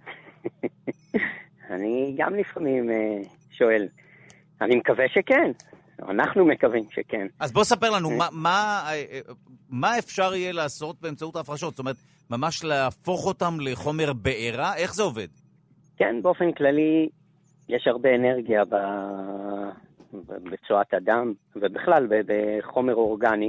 אני גם לפעמים שואל. אני מקווה שכן. אנחנו מקווים שכן. אז בוא ספר לנו, מה, מה, מה אפשר יהיה לעשות באמצעות ההפרשות? זאת אומרת, ממש להפוך אותם לחומר בעירה? איך זה עובד? כן, באופן כללי יש הרבה אנרגיה בצורת הדם, ובכלל בחומר אורגני,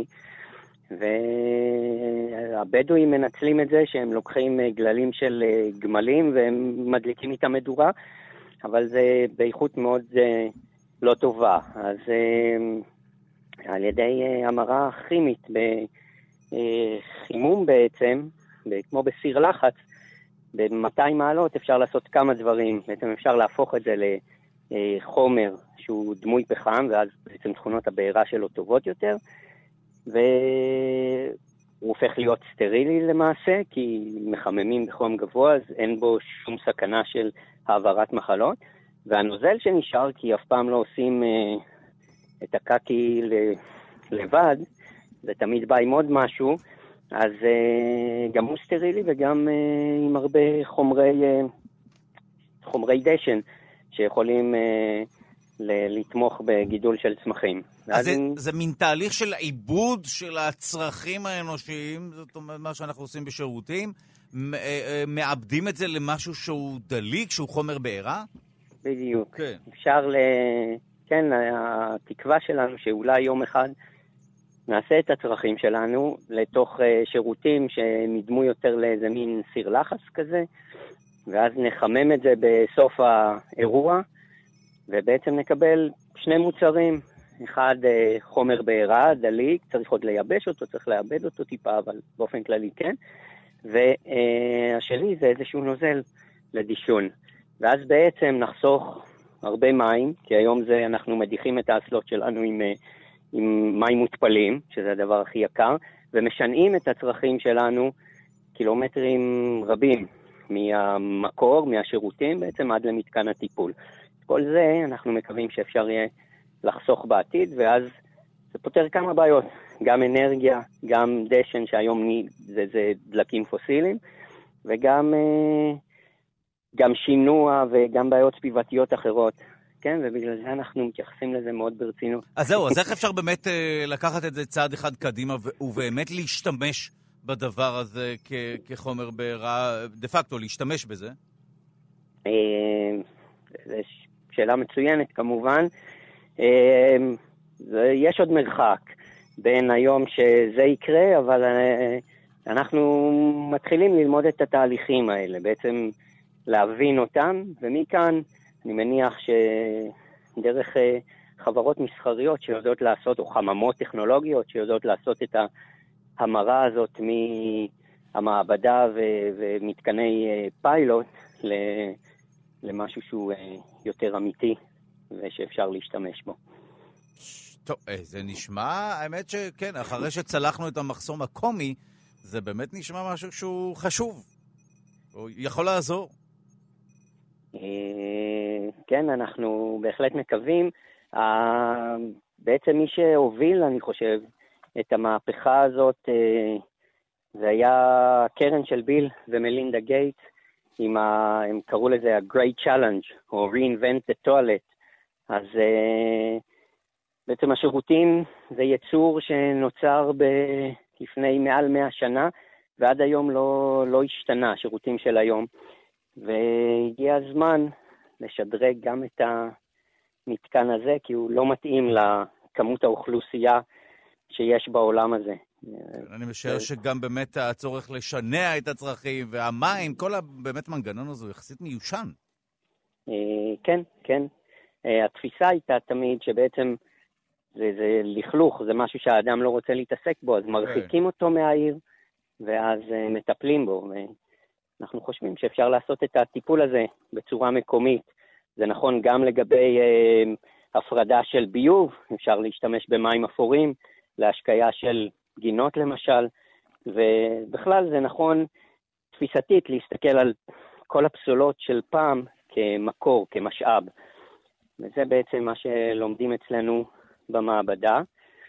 והבדואים מנצלים את זה שהם לוקחים גללים של גמלים והם מדליקים איתם מדורה, אבל זה באיכות מאוד לא טובה. אז על ידי המרה כימית בחימום בעצם, כמו בסיר לחץ, ב-מאתיים מעלות אפשר לעשות כמה דברים. בעצם אפשר להפוך את זה לחומר שהוא דמוי פחם, ואז בעצם תכונות הבעירה שלו טובות יותר, והוא הופך להיות סטרילי למעשה, כי מחממים בחום גבוה, אז אין בו שום סכנה של העברת מחלות. והנוזל שנשאר, כי אף פעם לא עושים uh, את הקקי לבד, זה תמיד בא עם עוד משהו, אז uh, גם הוא סטרילי וגם uh, עם הרבה חומרי, uh, חומרי דשן שיכולים uh, ל- לתמוך בגידול של צמחים. אז זה, אני... זה מין תהליך של עיבוד של הצרכים האנושיים, זאת אומרת מה שאנחנו עושים בשירותים, מעבדים את זה למשהו שהוא דליק, שהוא חומר בעירה? בדיוק. כן. אפשר ל... כן, התקווה שלנו שאולי יום אחד נעשה את הצרכים שלנו לתוך שירותים שנדמו יותר לאיזה מין סיר לחץ כזה, ואז נחמם את זה בסוף האירוע, ובעצם נקבל שני מוצרים. אחד חומר בעירה, דליק, צריך עוד לייבש אותו, צריך לאבד אותו טיפה, אבל באופן כללי כן. והשני זה איזשהו נוזל לדישון. ואז בעצם נחסוך הרבה מים, כי היום זה אנחנו מדיחים את האסלות שלנו עם, עם מים מותפלים, שזה הדבר הכי יקר, ומשנעים את הצרכים שלנו קילומטרים רבים מהמקור, מהשירותים, בעצם עד למתקן הטיפול. כל זה אנחנו מקווים שאפשר יהיה לחסוך בעתיד, ואז זה פותר כמה בעיות, גם אנרגיה, גם דשן שהיום זה, זה דלקים פוסיליים, וגם גם שינוע וגם בעיות סביבתיות אחרות, כן? ובגלל זה אנחנו מתייחסים לזה מאוד ברצינות. אז זהו, אז איך אפשר באמת לקחת את זה צעד אחד קדימה, ובאמת להשתמש בדבר הזה כ- כחומר בעירה, דה פקטו, להשתמש בזה? זו שאלה מצוינת כמובן. יש עוד מרחק בין היום שזה יקרה, אבל אנחנו מתחילים ללמוד את התהליכים האלה, בעצם להבין אותם, ומכאן אני מניח שדרך חברות מסחריות שיודעות לעשות, או חממות טכנולוגיות שיודעות לעשות את ההמרה הזאת מהמעבדה ו- ומתקני פיילוט למשהו שהוא יותר אמיתי ושאפשר להשתמש בו. טוב, זה נשמע, האמת שכן, אחרי שצלחנו את המחסום הקומי, זה באמת נשמע משהו שהוא חשוב. הוא יכול לעזור. כן, אנחנו בהחלט מקווים. בעצם מי שהוביל, אני חושב, את המהפכה הזאת, זה היה קרן של ביל ומלינדה גייטס, עם ה... הם קראו לזה ה-Great Challenge, או Reinvent the Toilet. אז בעצם השירותים זה יצור שנוצר ב... לפני מעל מאה שנה, ועד היום לא, לא השתנה, השירותים של היום. והגיע הזמן לשדרג גם את המתקן הזה, כי הוא לא מתאים לכמות האוכלוסייה שיש בעולם הזה. אני משער שגם באמת הצורך לשנע את הצרכים, והמים, כל באמת מנגנון הזה הוא יחסית מיושן. כן, כן. התפיסה הייתה תמיד שבעצם זה, זה לכלוך, זה משהו שהאדם לא רוצה להתעסק בו, אז מרחיקים אותו מהעיר, ואז מטפלים בו. אנחנו חושבים שאפשר לעשות את הטיפול הזה בצורה מקומית. זה נכון גם לגבי אה, הפרדה של ביוב, אפשר להשתמש במים אפורים, להשקיה של גינות למשל, ובכלל זה נכון תפיסתית להסתכל על כל הפסולות של פעם כמקור, כמשאב. וזה בעצם מה שלומדים אצלנו במעבדה.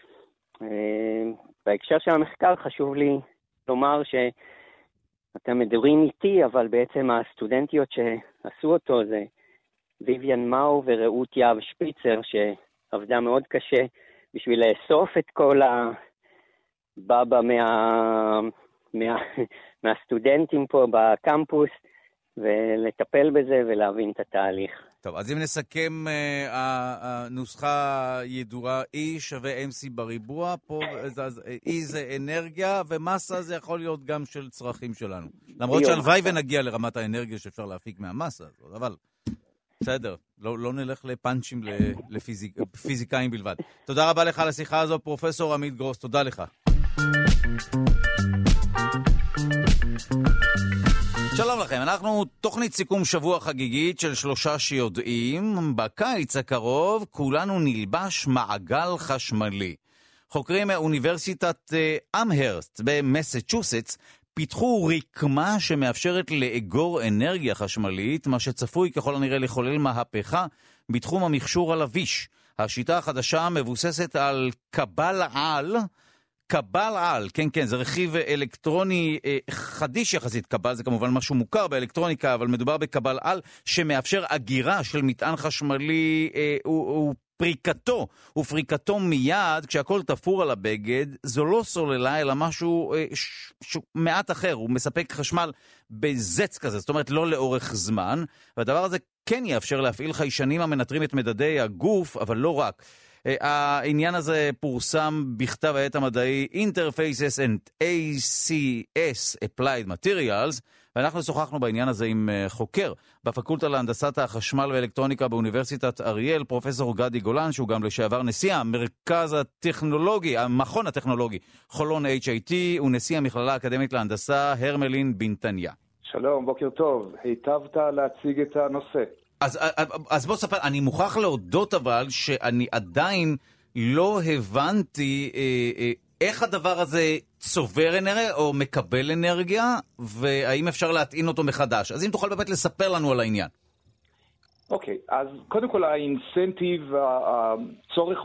בהקשר של המחקר חשוב לי לומר שאתם מדברים איתי, אבל בעצם הסטודנטיות שעשו אותו זה ויויאן מאו ורעות יהב שפיצר, שעבדה מאוד קשה בשביל לאסוף את כל הבאבא מה, מה, מהסטודנטים פה בקמפוס, ולטפל בזה ולהבין את התהליך. טוב, אז אם נסכם, הנוסחה ידועה E שווה אם סי בריבוע, פה E זה אנרגיה, ומסה זה יכול להיות גם של צרכים שלנו. למרות שהלוואי ונגיע לרמת האנרגיה שאפשר להפיק מהמסה הזאת, אבל בסדר, לא, לא נלך לפאנצ'ים לפיזיקאים בלבד. תודה רבה לך על השיחה הזו, פרופסור עמית גרוס, תודה לך. שלום לכם, אנחנו תוכנית סיכום שבוע חגיגית של שלושה שיודעים. בקיץ הקרוב כולנו נלבש מעגל חשמלי. חוקרים מאוניברסיטת אמהרסט במסצ'וסטס פיתחו רקמה שמאפשרת לאגור אנרגיה חשמלית, מה שצפוי ככל הנראה לחולל מהפכה בתחום המכשור הלביש. השיטה החדשה מבוססת על קבל על, קבל על, כן כן, זה רכיב אלקטרוני אה, חדיש יחסית. קבל זה כמובן משהו מוכר באלקטרוניקה, אבל מדובר בקבל על שמאפשר אגירה של מטען חשמלי אה, הוא, הוא פריקתו, ופריקתו מיד כשהכל תפור על הבגד. זו לא סוללה אלא משהו אה, ש, ש, מעט אחר, הוא מספק חשמל בזץ כזה, זאת אומרת לא לאורך זמן, והדבר הזה כן יאפשר להפעיל חיישנים המנטרים את מדדי הגוף, אבל לא רק. העניין הזה פורסם בכתב העת המדעי Interfaces and איי סי אס Applied Materials, ואנחנו שוחחנו בעניין הזה עם חוקר בפקולטה להנדסת החשמל ואלקטרוניקה באוניברסיטת אריאל, פרופסור גדי גולן, שהוא גם לשעבר נשיא המרכז הטכנולוגי, המכון הטכנולוגי חולון אייץ' איי טי, ונשיא המכללה האקדמית להנדסה הרמלין בנתניה. שלום, בוקר טוב. היטבת להציג את הנושא. אז, אז בוא ספר, אני מוכרח להודות אבל שאני עדיין לא הבנתי אה, אה, איך הדבר הזה צובר אנרגיה או מקבל אנרגיה, והאם אפשר להטעין אותו מחדש. אז אם תוכל באמת לספר לנו על העניין. אוקיי, אז קודם כל האינסנטיב, הצורך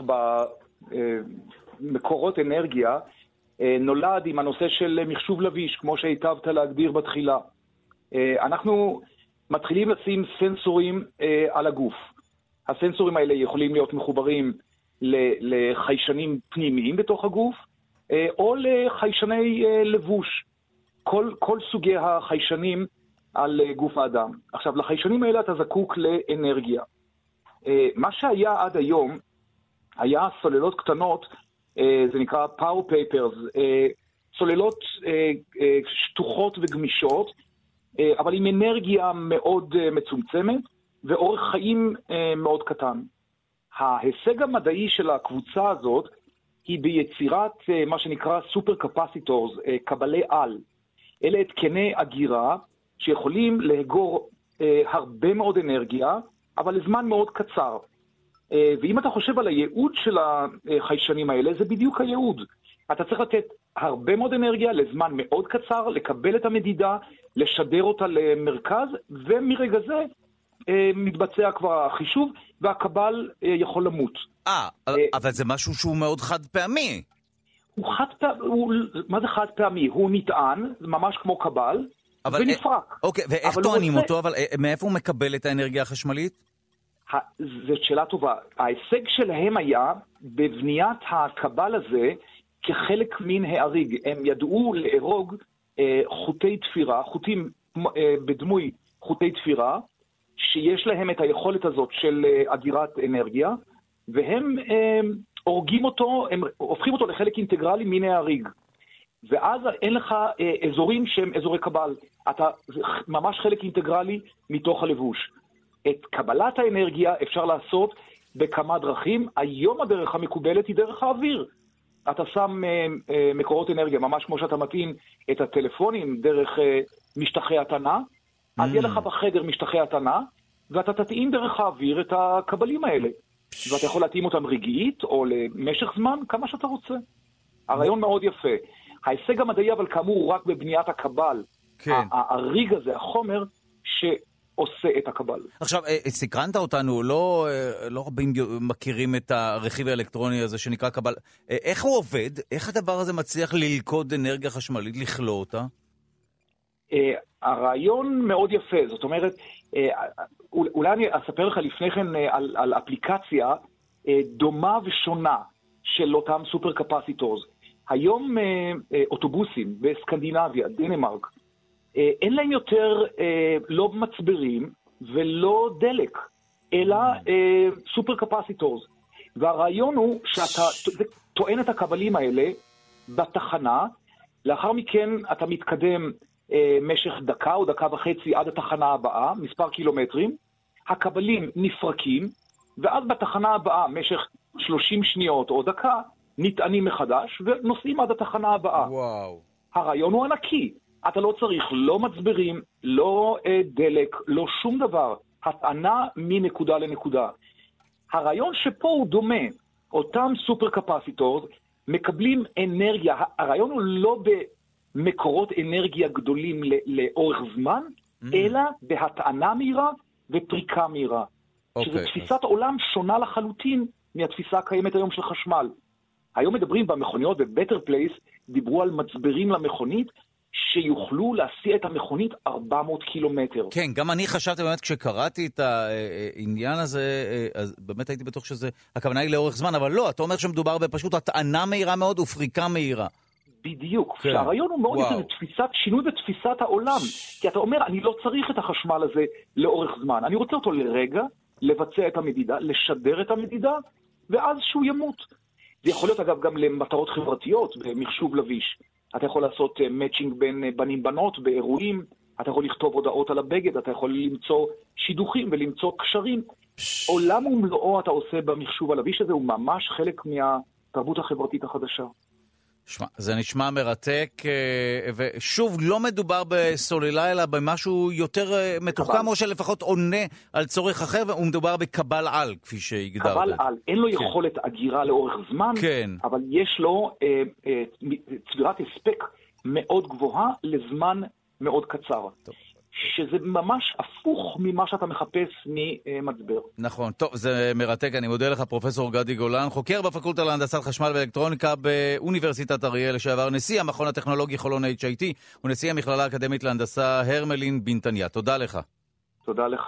במקורות אנרגיה, נולד עם הנושא של מחשוב לביש, כמו שהיטבת להגדיר בתחילה. אנחנו מתחילים לשים סנסורים אה, על הגוף. הסנסורים האלה יכולים להיות מחוברים לחיישנים פנימיים בתוך הגוף, אה, או לחיישני אה, לבוש. כל, כל סוגי החיישנים על אה, גוף האדם. עכשיו, לחיישנים האלה אתה זקוק לאנרגיה. אה, מה שהיה עד היום, היה סוללות קטנות, אה, זה נקרא power papers, אה, סוללות אה, אה, שטוחות וגמישות, אבל עם אנרגיה מאוד מצומצמת ואורך חיים מאוד קטן. ההישג המדעי של הקבוצה הזאת היא ביצירת מה שנקרא סופר קפסיטורס, קבלי על. אלה התקני אגירה שיכולים לאגור הרבה מאוד אנרגיה, אבל לזמן מאוד קצר. ואם אתה חושב על הייעוד של החיישנים האלה, זה בדיוק הייעוד. אתה צריך לתת הרבה מאוד אנרגיה לזמן מאוד קצר, לקבל את המדידה, לשדר אותה למרכז, ומרגע זה מתבצע כבר החישוב, והקבל יכול למות. אה, אבל זה משהו שהוא מאוד חד פעמי. הוא חד פעמי, מה זה חד פעמי? הוא נטען, ממש כמו קבל, ונפרק. אוקיי, ואיך טוענים אותו, אבל מאיפה הוא מקבל את האנרגיה החשמלית? זאת שאלה טובה. ההישג שלהם היה בבניית הקבל הזה כחלק מן העריג. הם ידעו להרוג אה, חוטי תפירה, חוטים אה, בדמוי חוטי תפירה, שיש להם את היכולת הזאת של אה, אגירת אנרגיה, והם אה, הורגים אותו, הם הופכים אותו לחלק אינטגרלי מן העריג. ואז אין לך אה, אזורים שהם אזורי קבל. אתה ממש חלק אינטגרלי מתוך הלבוש. את קבלת האנרגיה אפשר לעשות בכמה דרכים. היום הדרך המקובלת היא דרך האוויר. אתה שם אה, אה, מקורות אנרגיה, ממש כמו שאתה מתאים את הטלפונים דרך אה, משטחי התנה, mm. אז יהיה לך בחדר משטחי התנה, ואתה תתאים דרך האוויר את הקבלים האלה. Psh. ואתה יכול להתאים אותם רגעית או למשך זמן, כמה שאתה רוצה. הרעיון מאוד יפה. ההישג המדעי אבל כאמור הוא רק בבניית הקבל. כן. הריג הזה, החומר ש... עושה את הקבל. עכשיו, סקרנת אותנו, לא, לא רבים מכירים את הרכיב האלקטרוני הזה שנקרא קבל. איך הוא עובד? איך הדבר הזה מצליח ללכוד אנרגיה חשמלית, לכלוא אותה? הרעיון מאוד יפה. זאת אומרת, אולי אני אספר לך לפני כן על, על אפליקציה דומה ושונה של אותם סופר קפסיטורס. היום אוטובוסים בסקנדינביה, דנמרק, אין להם יותר אה, לא מצברים ולא דלק, אלא אה, סופר קפסיטורס. והרעיון הוא שאתה טוען את הקבלים האלה בתחנה, לאחר מכן אתה מתקדם אה, משך דקה או דקה וחצי עד התחנה הבאה, מספר קילומטרים, הקבלים נפרקים, ואז בתחנה הבאה, משך שלושים שניות או דקה, נטענים מחדש ונוסעים עד התחנה הבאה. וואו. הרעיון הוא ענקי. אתה לא צריך לא מצברים, לא אה, דלק, לא שום דבר. הטענה מנקודה לנקודה. הרעיון שפה הוא דומה. אותם סופר קפסיטורס מקבלים אנרגיה. הרעיון הוא לא במקורות אנרגיה גדולים לאורך זמן, mm. אלא בהטענה מהירה ופריקה מהירה. Okay, שזו תפיסת אז... עולם שונה לחלוטין מהתפיסה הקיימת היום של חשמל. היום מדברים במכוניות, בבטר פלייס, דיברו על מצברים למכונית, שיוכלו להסיע את המכונית ארבע מאות קילומטר. כן, גם אני חשבתי באמת כשקראתי את העניין הזה, אז באמת הייתי בטוח שזה, הכוונה היא לאורך זמן, אבל לא, אתה אומר שמדובר בפשוט הטענה מהירה מאוד ופריקה מהירה. בדיוק, כן. שהרעיון הוא מאוד יפה, תפיסת, שינוי בתפיסת העולם, כי אתה אומר, אני לא צריך את החשמל הזה לאורך זמן, אני רוצה אותו לרגע, לבצע את המדידה, לשדר את המדידה, ואז שהוא ימות. זה יכול להיות אגב גם למטרות חברתיות, במחשוב לביש. אתה יכול לעשות מאצ'ינג בין בנים בנות באירועים, אתה יכול לכתוב הודעות על הבגד, אתה יכול למצוא שידוכים ולמצוא קשרים. עולם ומלואו אתה עושה במחשוב הלביש הזה, הוא ממש חלק מהתרבות החברתית החדשה. שמה, זה נשמע מרתק, ושוב, לא מדובר בסוללה, אלא במשהו יותר מתוחכם, או שלפחות עונה על צורך אחר, והוא מדובר בקבל על, כפי שהגדרת. קבל על, אין לו יכולת אגירה לאורך זמן, אבל יש לו צבירת הספק מאוד גבוהה לזמן מאוד קצר. שזה ממש הפוך ממה שאתה מחפש ממצבר. נכון, טוב, זה מרתק. אני מודה לך, פרופסור גדי גולן, חוקר בפקולטה להנדסת חשמל ואלקטרוניקה באוניברסיטת אריאל, לשעבר נשיא המכון הטכנולוגי חולון H I T, ונשיא המכללה האקדמית להנדסה הרמלין בנתניה. תודה לך. תודה לך.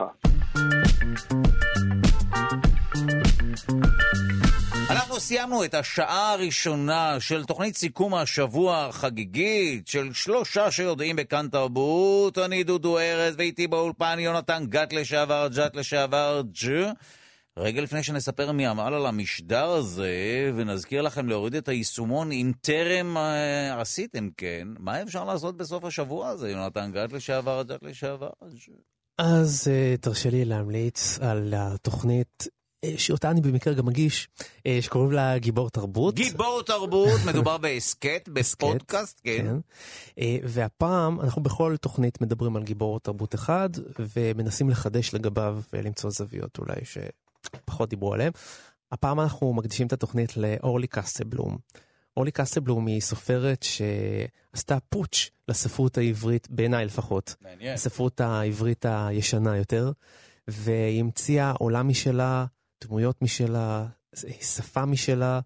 אנחנו סיימנו את השעה הראשונה של תוכנית סיכום השבוע החגיגית של שלושה שיודעים בכאן תרבות. אני דודו ארז, ואיתי באולפן יונתן גת לשעבר, ג'ת לשעבר, ג'. רגע לפני שנספר מי עמל על המשדר הזה, ונזכיר לכם להוריד את היישומון אם טרם אה, עשיתם כן, מה אפשר לעשות בסוף השבוע הזה, יונתן גת לשעבר, ג'ת לשעבר, ג'. אז uh, תרשה לי להמליץ על התוכנית שאותה אני במקרה גם מגיש, שקוראים לה גיבור תרבות. גיבור תרבות, מדובר בעסקט, בפודקאסט, כן. והפעם אנחנו בכל תוכנית מדברים על גיבור תרבות אחד, ומנסים לחדש לגביו ולמצוא זוויות אולי ש... פחות דיברו עליהם. הפעם אנחנו מקדישים את התוכנית לאורלי קסטלבלום. אורלי קסטלבלום היא סופרת שעשתה פוטש לספרות העברית, בעיניי לפחות. מעניין. הספרות העברית הישנה יותר, והיא המציאה עולם משלה, דמויות משלה, שפה משלה,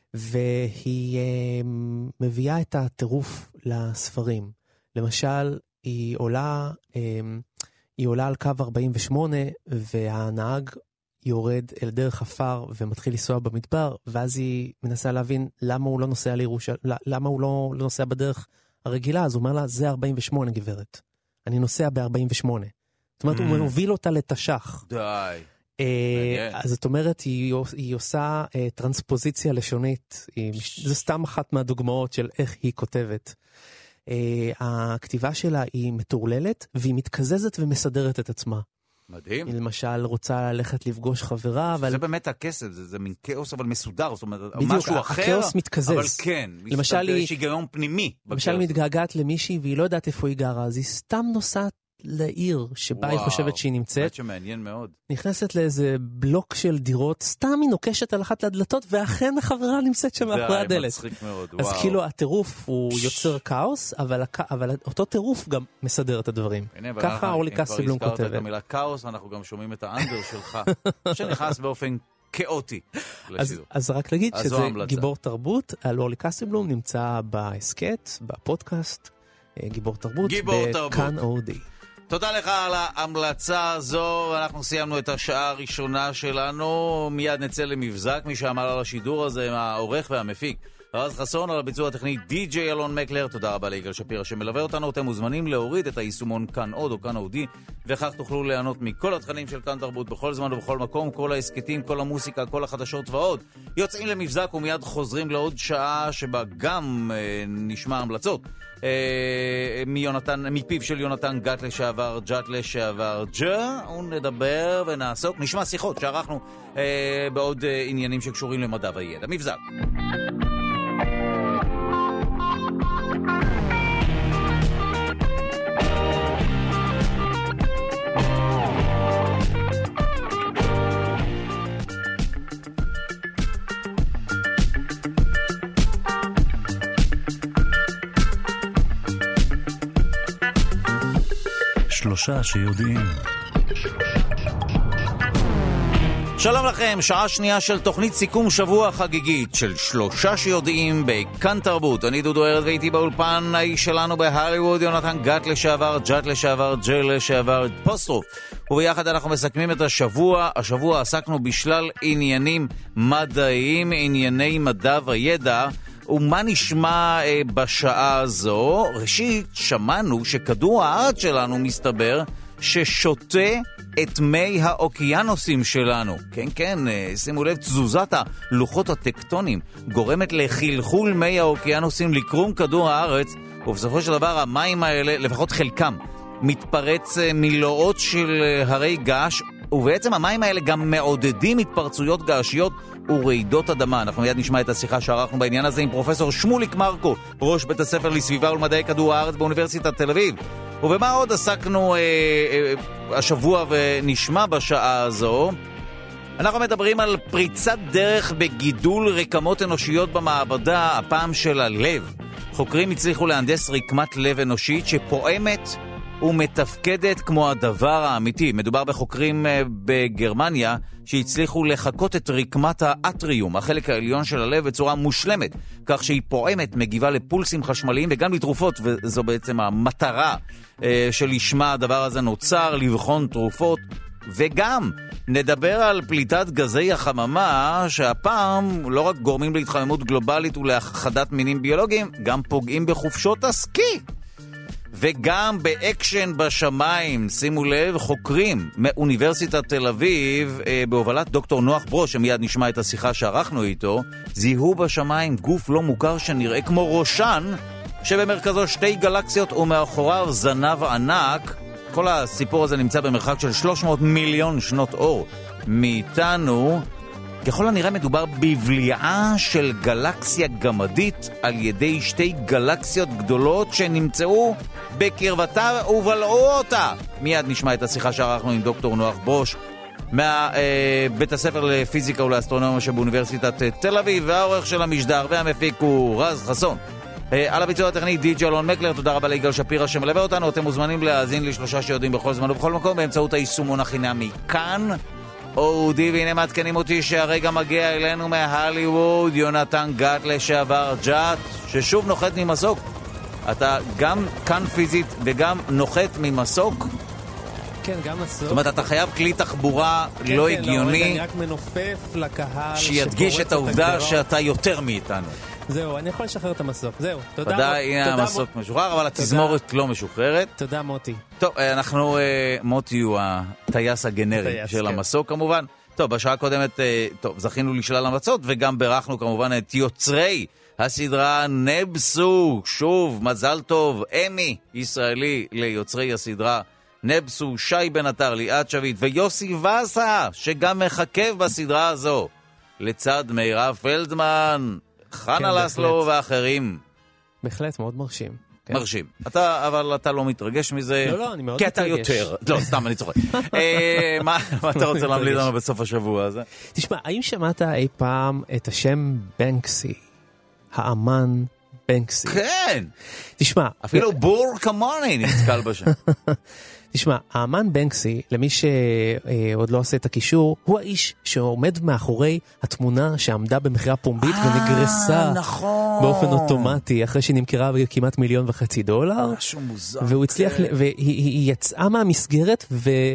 והיא uh, מביאה את הטירוף לספרים. למשל, היא עולה, um, היא עולה על קו ארבעים ושמונה, והנהג יורד אל דרך אפר ומתחיל לנסוע במדבר, ואז היא מנסה להבין למה הוא לא נוסע לירושלים, למה הוא לא, לא נוסע בדרך הרגילה, אז הוא אומר לה, זה ארבעים ושמונה גברת. אני נוסע ב-ארבעים ושמונה. זאת אומרת, mm. הוא מוביל אותה לתש"ח. די. אז זאת אומרת, היא, היא עושה uh, טרנספוזיציה לשונית. היא, זה סתם אחת מהדוגמאות של איך היא כותבת. Uh, הכתיבה שלה היא מטורללת, והיא מתקזזת ומסדרת את עצמה. מדהים. היא למשל רוצה ללכת לפגוש חברה. זה אבל... באמת הכסף, זה, זה מין כאוס אבל מסודר, זאת אומרת, בדיוק, משהו אחר. הכאוס מתקזז. אבל כן, למשל היא... יש היגיון פנימי. למשל היא מתגעגעת למישהי והיא לא יודעת איפה היא גרה, אז היא סתם נוסעת לעיר שבה היא חושבת שהיא נמצאת. באמת שמעניין מאוד. נכנסת לאיזה בלוק של דירות, סתם היא נוקשת על אחת לדלתות, ואכן החברה נמצאת שם מאחורי הדלת. זה מצחיק מאוד, אז וואו. כאילו הטירוף הוא יוצר כאוס, אבל, אבל אותו טירוף גם מסדר את הדברים. ככה אורלי קסטלבלום כותבת. אם כבר הזכרת את המילה כאוס, אנחנו גם שומעים את האנדר שלך, שנכנס באופן כאוטי לשידור. אז רק להגיד שזה גיבור תרבות, על אורלי קסטלבלום נמצא בהסקט, בפודקאסט, גיבור תרבות, בכאן אודי. תודה לך על ההמלצה הזו, אנחנו סיימנו את השעה הראשונה שלנו, מיד נצא למבזק, מי שאמר על השידור הזה, העורך והמפיק, רז חסון, על הביצוע הטכני די-ג'יי אלון מקלר, תודה רבה ליגאל שפירא שמלווה אותנו, אתם מוזמנים להוריד את היישומון כאן עוד או כאן אודי, וכך תוכלו ליהנות מכל התכנים של כאן תרבות בכל זמן ובכל מקום, כל העסקטים, כל המוסיקה, כל החדשות ועוד. יוצאים למבזק ומיד חוזרים לעוד שעה שבה גם אה, נשמע המלצות. מיונתן, מפיו של יונתן גת לשעבר, ג'ת לשעבר ג'ה, ונדבר ונעסוק, נשמע שיחות שערכנו אה, בעוד אה, עניינים שקשורים למדע וידע. מבזק. שלושה שיודעים. שלום לכם, שעה שנייה של תוכנית סיכום שבוע חגיגית של שלושה שיודעים בכאן תרבות. אני דודו ארז ואיתי באולפן האיש שלנו בהליווד, יונתן גת לשעבר, ג'ת לשעבר, ג'ה לשעבר, פוסטרוף. וביחד אנחנו מסכמים את השבוע. השבוע עסקנו בשלל עניינים מדעיים, ענייני מדע וידע. ומה נשמע אה, בשעה הזו? ראשית, שמענו שכדור הארץ שלנו מסתבר ששותה את מי האוקיינוסים שלנו. כן, כן, אה, שימו לב, תזוזת הלוחות הטקטונים גורמת לחלחול מי האוקיינוסים לקרום כדור הארץ, ובסופו של דבר המים האלה, לפחות חלקם, מתפרץ אה, מלואות של אה, הרי געש, ובעצם המים האלה גם מעודדים התפרצויות געשיות ורעידות אדמה. אנחנו מיד נשמע את השיחה שערכנו בעניין הזה עם פרופסור שמוליק מרקו, ראש בית הספר לסביבה ולמדעי כדור הארץ באוניברסיטת תל אביב. ובמה עוד עסקנו אה, אה, השבוע ונשמע בשעה הזו? אנחנו מדברים על פריצת דרך בגידול רקמות אנושיות במעבדה, הפעם של הלב. חוקרים הצליחו להנדס רקמת לב אנושית שפועמת ומתפקדת כמו הדבר האמיתי. מדובר בחוקרים בגרמניה שהצליחו לחקות את רקמת האטריום, החלק העליון של הלב, בצורה מושלמת, כך שהיא פועמת, מגיבה לפולסים חשמליים וגם לתרופות, וזו בעצם המטרה שלשמה הדבר הזה נוצר, לבחון תרופות. וגם נדבר על פליטת גזי החממה, שהפעם לא רק גורמים להתחממות גלובלית ולהכחדת מינים ביולוגיים, גם פוגעים בחופשות הסקי. וגם באקשן בשמיים, שימו לב, חוקרים מאוניברסיטת תל אביב, אה, בהובלת דוקטור נוח ברוש, שמיד נשמע את השיחה שערכנו איתו, זיהו בשמיים גוף לא מוכר שנראה כמו ראשן, שבמרכזו שתי גלקסיות ומאחוריו זנב ענק. כל הסיפור הזה נמצא במרחק של שלוש מאות מיליון שנות אור מאיתנו. ככל הנראה מדובר בבליעה של גלקסיה גמדית על ידי שתי גלקסיות גדולות שנמצאו בקרבתה ובלעו אותה. מיד נשמע את השיחה שערכנו עם דוקטור נוח ברוש. מבית הספר לפיזיקה ולאסטרונומיה שבאוניברסיטת תל אביב, והעורך של המשדר והמפיק הוא רז חסון. על הביצוע הטכני די.ג'י אלון מקלר. תודה רבה ליגאל שפירא שמלווה אותנו. אתם מוזמנים להאזין לשלושה שיודעים בכל זמן ובכל מקום באמצעות היישומון החינמי כאן אודי, והנה מעדכנים אותי שהרגע מגיע אלינו מההליווד יונתן גת לשעבר ג'ת, ששוב נוחת ממסוק. אתה גם כאן פיזית וגם נוחת ממסוק? כן, גם מסוק. זאת אומרת, אתה חייב כלי תחבורה כן, לא כן, הגיוני, לא, אני רק מנופף לקהל שידגיש את העובדה שאתה יותר מאיתנו. זהו, אני יכול לשחרר את המסוק. זהו, תודה. ודאי, הנה המסוק מ... משוחרר, אבל התזמורת לא משוחררת. תודה, מוטי. טוב, אנחנו, מוטי הוא הטייס הגנרי טייס, של כן. המסוק כמובן. טוב, בשעה הקודמת, טוב, זכינו לשלל המצות, וגם ברכנו כמובן את יוצרי הסדרה נבסו. שוב, מזל טוב, אמי ישראלי ליוצרי הסדרה נבסו, שי בן עטר, ליאת שביט ויוסי וסה, שגם מחכב בסדרה הזו, לצד מירב פלדמן, חנה כן, לסלו ואחרים. בהחלט, מאוד מרשים. כן. מרשים. אתה, אבל אתה לא מתרגש מזה. לא, לא, אני מאוד כי אתה מתרגש. יותר. לא, סתם, אני צוחק. אה, מה מה אתה רוצה להמליץ לנו בסוף השבוע הזה? תשמע, האם שמעת אי פעם את השם בנקסי? האמן בנקסי. כן. תשמע, אפילו בור כמוני נתקל בשם. תשמע, האמן בנקסי, למי שעוד לא עושה את הקישור, הוא האיש שעומד מאחורי התמונה שעמדה במחירה פומבית ונגרסה נכון. באופן אוטומטי, אחרי שהיא נמכרה בכמעט מיליון וחצי דולר. משהו מוזר. והוא הצליח, והיא יצאה מהמסגרת,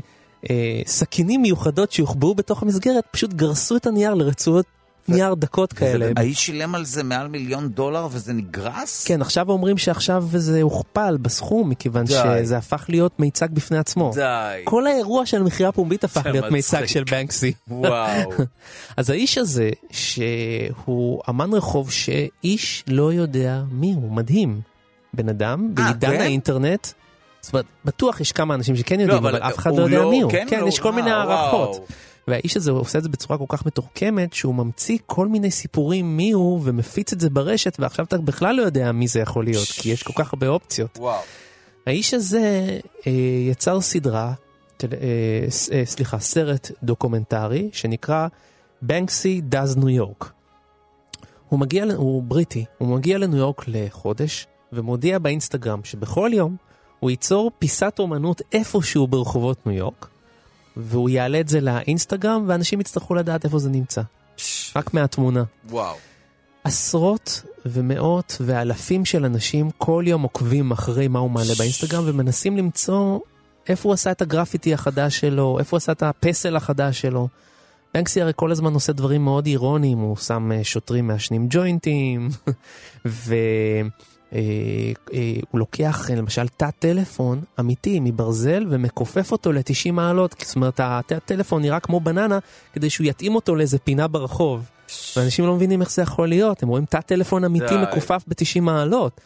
וסכינים מיוחדות שיוחבאו בתוך המסגרת, פשוט גרסו את הנייר לרצועות נייר דקות כאלה. האיש שילם על זה מעל מיליון דולר וזה נגרס? כן, עכשיו אומרים שעכשיו זה הוכפל בסכום, מכיוון שזה הפך להיות מיצג בפני עצמו. די. כל האירוע של מחירה פומבית הפך להיות מיצג של בנקסי. וואו. אז האיש הזה, שהוא אמן רחוב שאיש לא יודע מי הוא, מדהים. בן אדם, בעידן האינטרנט, זאת אומרת, בטוח יש כמה אנשים שכן יודעים, אבל אף אחד לא יודע מי הוא. כן, יש כל מיני הערכות. והאיש הזה עושה את זה בצורה כל כך מתוחכמת, שהוא ממציא כל מיני סיפורים מי הוא, ומפיץ את זה ברשת, ועכשיו אתה בכלל לא יודע מי זה יכול להיות, כי יש כל כך הרבה אופציות. וואו. האיש הזה אה, יצר סדרה, אה, אה, סליחה, סרט דוקומנטרי, שנקרא Banksy Does New York. הוא מגיע, הוא בריטי, הוא מגיע לניו יורק לחודש, ומודיע באינסטגרם שבכל יום הוא ייצור פיסת אומנות איפשהו ברחובות ניו יורק, והוא יעלה את זה לאינסטגרם, ואנשים יצטרכו לדעת איפה זה נמצא. רק מהתמונה. וואו. עשרות ומאות ואלפים של אנשים כל יום עוקבים אחרי מה הוא מעלה באינסטגרם, ומנסים למצוא איפה הוא עשה את הגרפיטי החדש שלו, איפה הוא עשה את הפסל החדש שלו. בנקסי הרי כל הזמן עושה דברים מאוד אירוניים, הוא שם שוטרים מעשנים ג'וינטים, ו... אה, אה, הוא לוקח למשל תא טלפון אמיתי מברזל ומקופף אותו ל-תשעים מעלות, זאת אומרת התא טלפון נראה כמו בננה כדי שהוא יתאים אותו לאיזה פינה ברחוב, ואנשים לא מבינים איך זה יכול להיות, הם רואים תא טלפון אמיתי מקופף ב-תשעים מעלות.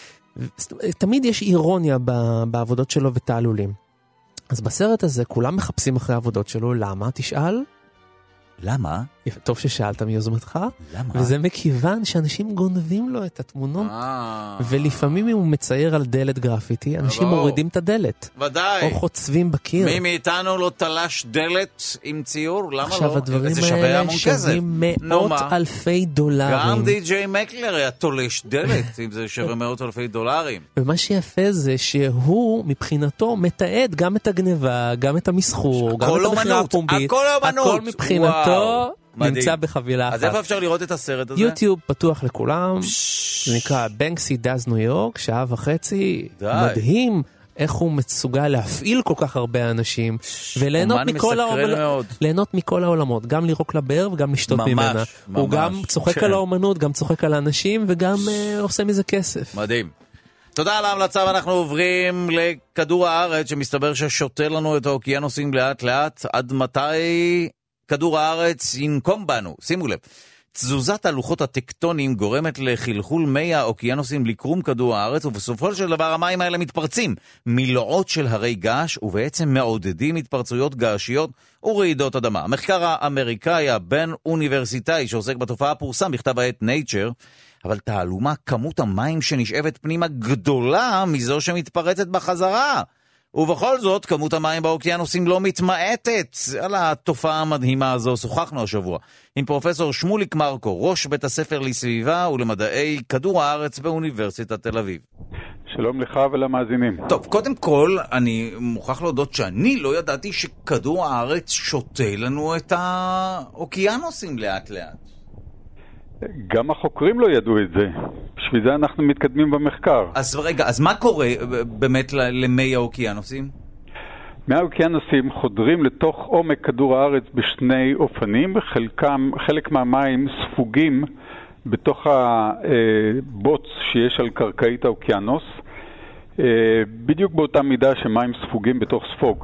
תמיד יש אירוניה בעבודות שלו ותעלולים. אז בסרט הזה כולם מחפשים אחרי העבודות שלו. למה? תשאל. למה? טוב ששאלת מיוזמתך. למה? וזה מכיוון שאנשים גונבים לו את התמונות, ולפעמים אם הוא מצייר על דלת גרפיטי, אנשים מורידים את הדלת. ודאי. או חוצבים בקיר. מי מאיתנו לא תלש דלת עם ציור? למה לא? עכשיו הדברים האלה שווים מאות אלפי דולרים. גם די.ג'יי מקלר היה תולש דלת, אם זה שווה מאות אלפי דולרים. ומה שיפה זה שהוא מבחינתו מתעד גם את הגניבה, גם את המסחור, גם את המחירה הפומבית. הכל אומנות. הכל מבחינתו נמצא בחבילה אחת. אז איפה אפשר לראות את הסרט הזה? יוטיוב פתוח לכולם, זה נקרא Banksy Does New York, שעה וחצי, מדהים איך הוא מסוגל להפעיל כל כך הרבה אנשים, וליהנות מכל העולמות, ליהנות מכל העולמות, גם לירוק לבאר וגם לשתות ממנה. הוא גם צוחק על האומנות, גם צוחק על האנשים, וגם עושה מזה כסף. מדהים. תודה על ההמלצה, ואנחנו עוברים לכדור הארץ, שמסתבר ששוטר לנו את האוקיינוסים לאט לאט. עד מתי כדור הארץ ינקום בנו? שימו לב, תזוזת הלוחות הטקטוניים גורמת לחלחול מי האוקיינוסים לקרום כדור הארץ, ובסופו של דבר המים האלה מתפרצים מלועות של הרי געש, ובעצם מעודדים התפרצויות געשיות ורעידות אדמה. המחקר האמריקאי הבין אוניברסיטאי שעוסק בתופעה פורסם בכתב העת Nature, אבל תעלומה כמות המים שנשאבת פנימה גדולה מזו שמתפרצת בחזרה. ובכל זאת, כמות המים באוקיינוסים לא מתמעטת. על התופעה המדהימה הזו שוחחנו השבוע עם פרופסור שמוליק מרקו, ראש בית הספר לסביבה ולמדעי כדור הארץ באוניברסיטת תל אביב. שלום לך ולמאזינים. טוב, קודם כל, אני מוכרח להודות שאני לא ידעתי שכדור הארץ שותה לנו את האוקיינוסים לאט לאט. גם החוקרים לא ידעו את זה. בשביל זה אנחנו מתקדמים במחקר. אז רגע, אז מה קורה באמת למי האוקיינוסים? מי האוקיינוסים חודרים לתוך עומק כדור הארץ בשני אופנים, חלקם, חלק מהמים ספוגים בתוך הבוץ שיש על קרקעית האוקיינוס, בדיוק באותה מידה שמים ספוגים בתוך ספוג.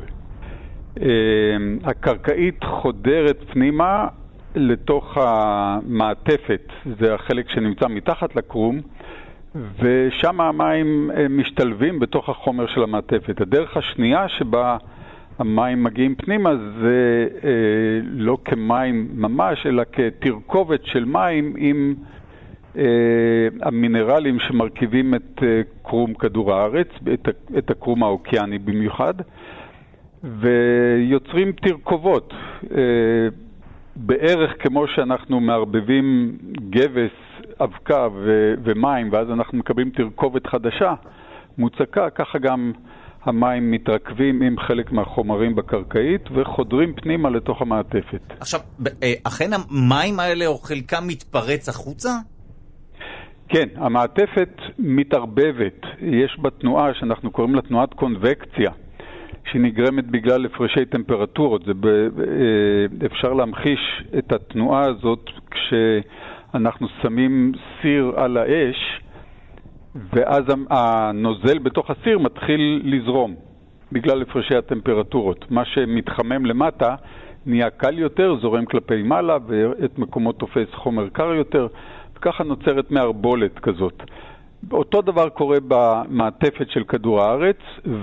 הקרקעית חודרת פנימה לתוך המעטפת, זה החלק שנמצא מתחת לקרום, ושם המים משתלבים בתוך החומר של המעטפת. הדרך השנייה שבה המים מגיעים פנימה זה אה, לא כמים ממש, אלא כתרכובת של מים עם אה, המינרלים שמרכיבים את אה, קרום כדור הארץ, את, את הקרום האוקיאני במיוחד, ויוצרים תרכובות. אה, בערך כמו שאנחנו מערבבים גבס, אבקה ו- ומים, ואז אנחנו מקבלים תרכובת חדשה, מוצקה, ככה גם המים מתרכבים עם חלק מהחומרים בקרקעית וחודרים פנימה לתוך המעטפת. עכשיו, אכן המים האלה או חלקם מתפרץ החוצה? כן, המעטפת מתערבבת. יש בה תנועה שאנחנו קוראים לה תנועת קונבקציה, שנגרמת בגלל הפרשי טמפרטורות. זה ב... אפשר להמחיש את התנועה הזאת כשאנחנו שמים סיר על האש, ואז הנוזל בתוך הסיר מתחיל לזרום בגלל הפרשי הטמפרטורות. מה שמתחמם למטה נהיה קל יותר, זורם כלפי מעלה, ואת מקומות תופס חומר קר יותר, וככה נוצרת מערבולת כזאת. אותו דבר קורה במעטפת של כדור הארץ,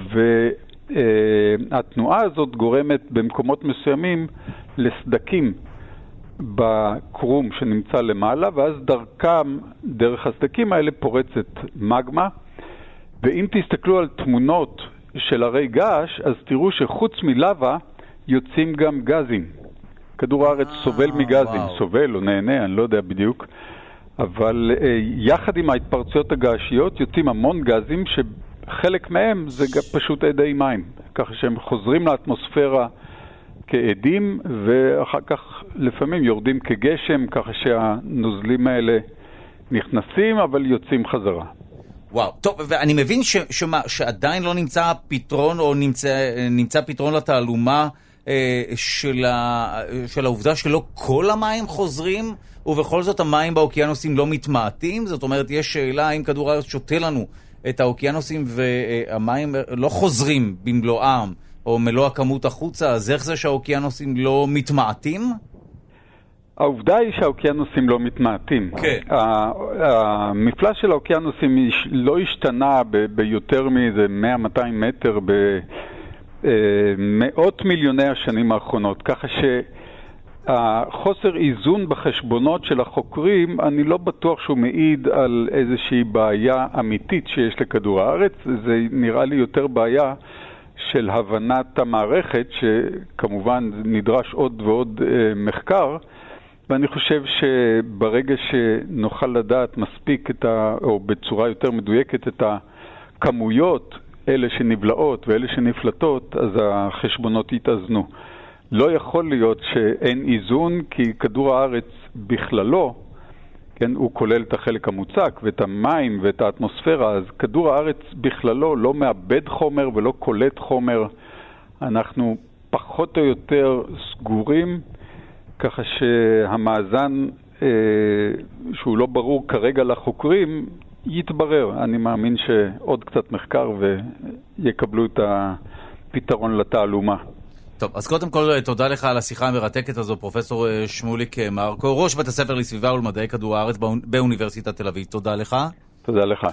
והתנועה הזאת גורמת במקומות מסוימים לסדקים בקרום שנמצא למעלה, ואז דרכם, דרך הסדקים האלה פורצת מגמה. ואם תסתכלו על תמונות של הרי געש, אז תראו שחוץ מלאבה יוצאים גם גזים. כדור הארץ סובל מגזים, סובל או נהנה, אני לא יודע בדיוק, אבל יחד עם ההתפרצויות הגעשיות יוצאים המון גזים שחלק מהם זה פשוט עדי מים, ככה שהם חוזרים לאטמוספירה כעדים, ואחר כך לפעמים יורדים כגשם, ככה שהנוזלים האלה נכנסים, אבל יוצאים חזרה. וואו, טוב, ואני מבין ש, שמה, שעדיין לא נמצא פתרון, או נמצא, נמצא פתרון לתעלומה אה, של, ה, של העובדה שלא כל המים חוזרים, ובכל זאת המים באוקיינוסים לא מתמעטים. זאת אומרת, יש שאלה האם כדור הארץ שותה לנו את האוקיינוסים, והמים לא חוזרים במלואם, או מלוא הכמות החוצה, אז איך זה שהאוקיינוסים לא מתמעטים? העובדה היא שהאוקיינוסים לא מתמעטים. כן. המפלס של האוקיינוסים לא השתנה ביותר מאיזה מאה מאתיים מטר במאות מיליוני השנים האחרונות, ככה שהחוסר איזון בחשבונות של החוקרים, אני לא בטוח שהוא מעיד על איזושהי בעיה אמיתית שיש לכדור הארץ. זה נראה לי יותר בעיה של הבנת המערכת, שכמובן נדרש עוד ועוד אה, מחקר, ואני חושב שברגע שנוכל לדעת מספיק את ה, או בצורה יותר מדויקת את הכמויות, אלה שנבלעות ואלה שנפלטות, אז החשבונות יתאזנו. לא יכול להיות שאין איזון, כי כדור הארץ בכללו, כן, הוא כולל את החלק המוצק ואת המים ואת האטמוספירה, אז כדור הארץ בכללו לא מאבד חומר ולא קולט חומר. אנחנו פחות או יותר סגורים, ככה שהמאזן אה, שהוא לא ברור כרגע לחוקרים יתברר. אני מאמין שעוד קצת מחקר ויקבלו את הפתרון לתעלומה. טוב, אז קודם כל תודה לך על השיחה המרתקת הזו, פרופסור שמוליק מרקו, ראש בית הספר לסביבה ולמדעי כדור הארץ באוניברסיטת תל אביב. תודה לך. תודה לך.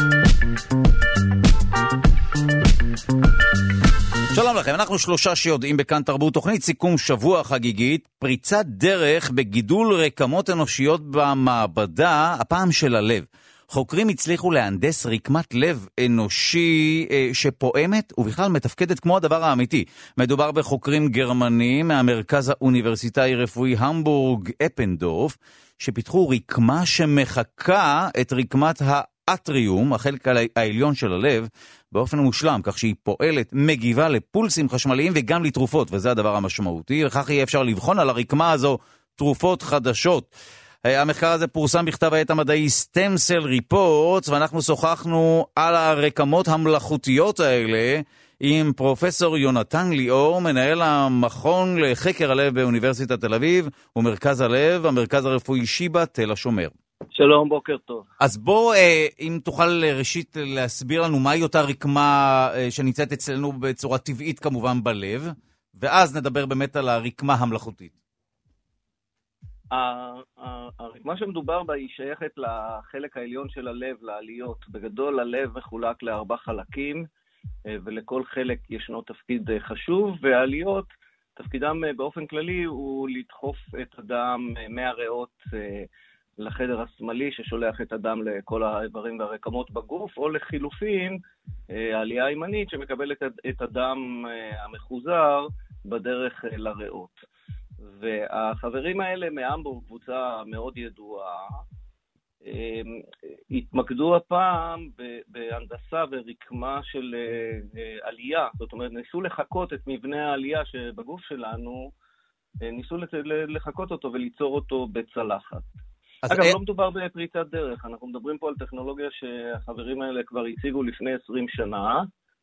שלום לכם, אנחנו שלושה שיודעים בכאן תרבות, תוכנית סיכום שבוע חגיגית, פריצת דרך בגידול רקמות אנושיות במעבדה, הפעם של הלב. חוקרים הצליחו להנדס רקמת לב אנושי אה, שפועמת ובכלל מתפקדת כמו הדבר האמיתי. מדובר בחוקרים גרמנים מהמרכז האוניברסיטאי רפואי המבורג אפנדורף, שפיתחו רקמה שמחקה את רקמת האטריום, החלק העליון של הלב, באופן מושלם, כך שהיא פועלת, מגיבה לפולסים חשמליים וגם לתרופות, וזה הדבר המשמעותי, וכך יהיה אפשר לבחון על הרקמה הזו תרופות חדשות. המחקר הזה פורסם בכתב העת המדעי Stem Cell Reports, ואנחנו שוחחנו על הרקמות המלאכותיות האלה עם פרופסור יונתן ליאור, מנהל המכון לחקר הלב באוניברסיטת תל אביב, ומרכז הלב, המרכז הרפואי שיבא תל השומר. שלום, בוקר טוב. אז בוא, אם תוכל ראשית להסביר לנו מהי אותה רקמה שנמצאת אצלנו בצורה טבעית כמובן בלב, ואז נדבר באמת על הרקמה המלאכותית. הרקמה שמדובר בה היא שייכת לחלק העליון של הלב, לעליות. בגדול הלב מחולק לארבע חלקים, ולכל חלק ישנו תפקיד חשוב, והעליות, תפקידם באופן כללי הוא לדחוף את הדם מהריאות לחדר השמאלי ששולח את הדם לכל האיברים והרקמות בגוף, או לחילופין, העלייה הימנית שמקבלת את הדם המחוזר בדרך לריאות. והחברים האלה מהמבורג, קבוצה מאוד ידועה, התמקדו הפעם בהנדסה ורקמה של עלייה, זאת אומרת, ניסו לחכות את מבנה העלייה שבגוף שלנו, ניסו לחכות אותו וליצור אותו בצלחת. אגב, לא מדובר בפריצת דרך, אנחנו מדברים פה על טכנולוגיה שהחברים האלה כבר הציגו לפני עשרים שנה,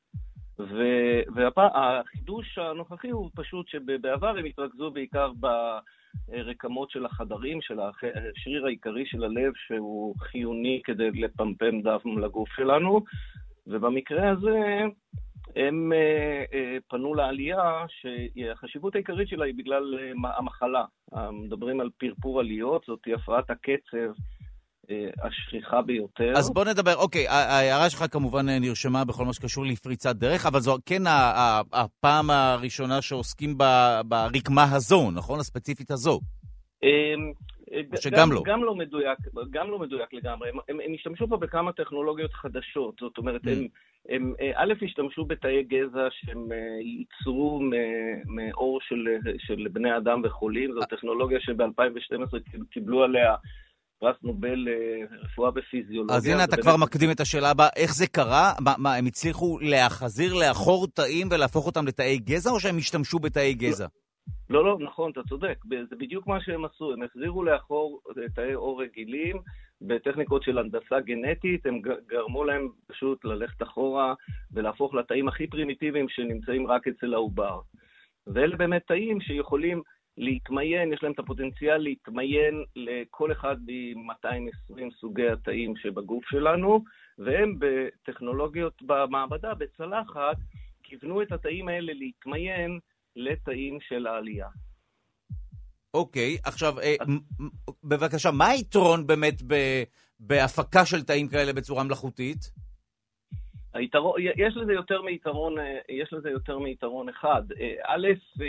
והחידוש הנוכחי הוא פשוט שבעבר הם התרכזו בעיקר ברקמות של החדרים, של השריר העיקרי של הלב, שהוא חיוני כדי לפמפם דם לגוף שלנו, ובמקרה הזה הם פנו לעלייה שהחשיבות העיקרית שלה היא בגלל המחלה. מדברים על פרפור עליות, זאת היא הפרעת הקצב השכיחה ביותר. אז בוא נדבר, אוקיי, ההערה שלך כמובן נרשמה בכל מה שקשור לפריצת דרך, אבל זו כן הפעם הראשונה שעוסקים ברקמה הזו, נכון? הספציפית הזו. שגם לא. גם לא מדויק, גם לא מדויק לגמרי. הם השתמשו פה בכמה טכנולוגיות חדשות, זאת אומרת, הם א' השתמשו בתאי גזע שהם ייצרו מאור של בני אדם וחולים, זו טכנולוגיה שב-אלפיים ושתים עשרה קיבלו עליה פרס נובל רפואה בפיזיולוגיה. אז הנה אתה כבר מקדים את השאלה הבאה, איך זה קרה? מה, הם הצליחו להחזיר לאחור תאים ולהפוך אותם לתאי גזע, או שהם השתמשו בתאי גזע? לא, לא, נכון, אתה צודק. זה בדיוק מה שהם עשו. הם החזירו לאחור תאי עור רגילים, בטכניקות של הנדסה גנטית, הם גרמו להם פשוט ללכת אחורה ולהפוך לתאים הכי פרימיטיביים שנמצאים רק אצל העובר. ואלה באמת תאים שיכולים להתמיין, יש להם את הפוטנציאל להתמיין לכל אחד ב-מאתיים ועשרים סוגי התאים שבגוף שלנו, והם בטכנולוגיות במעבדה, בצלחת, כיוונו את התאים האלה להתמיין לתאים של העלייה. אוקיי, עכשיו, בבקשה, מה היתרון באמת בהפקה של תאים כאלה בצורה מלאכותית? היתרון, יש לזה יותר מיתרון, יש לזה יותר מיתרון אחד. א',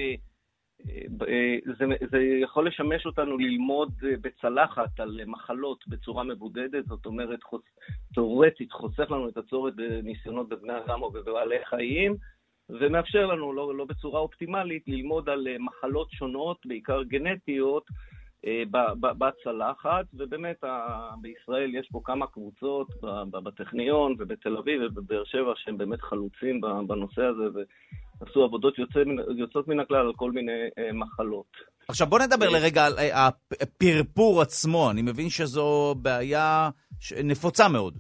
זה, זה יכול לשמש אותנו ללמוד בצלחת על מחלות בצורה מבודדת, זאת אומרת, חוס, תיאורטית חוסך לנו את הצורת בניסיונות בבני אדם או בבעלי חיים, ומאפשר לנו לא, לא בצורה אופטימלית ללמוד על מחלות שונות, בעיקר גנטיות, בצלחת, ובאמת בישראל יש פה כמה קבוצות בטכניון ובתל אביב ובבאר שבע שהם באמת חלוצים בנושא הזה ועשו עבודות יוצאות מן הכלל על כל מיני מחלות. עכשיו בוא נדבר לרגע על הפרפור עצמו, אני מבין שזו בעיה נפוצה מאוד.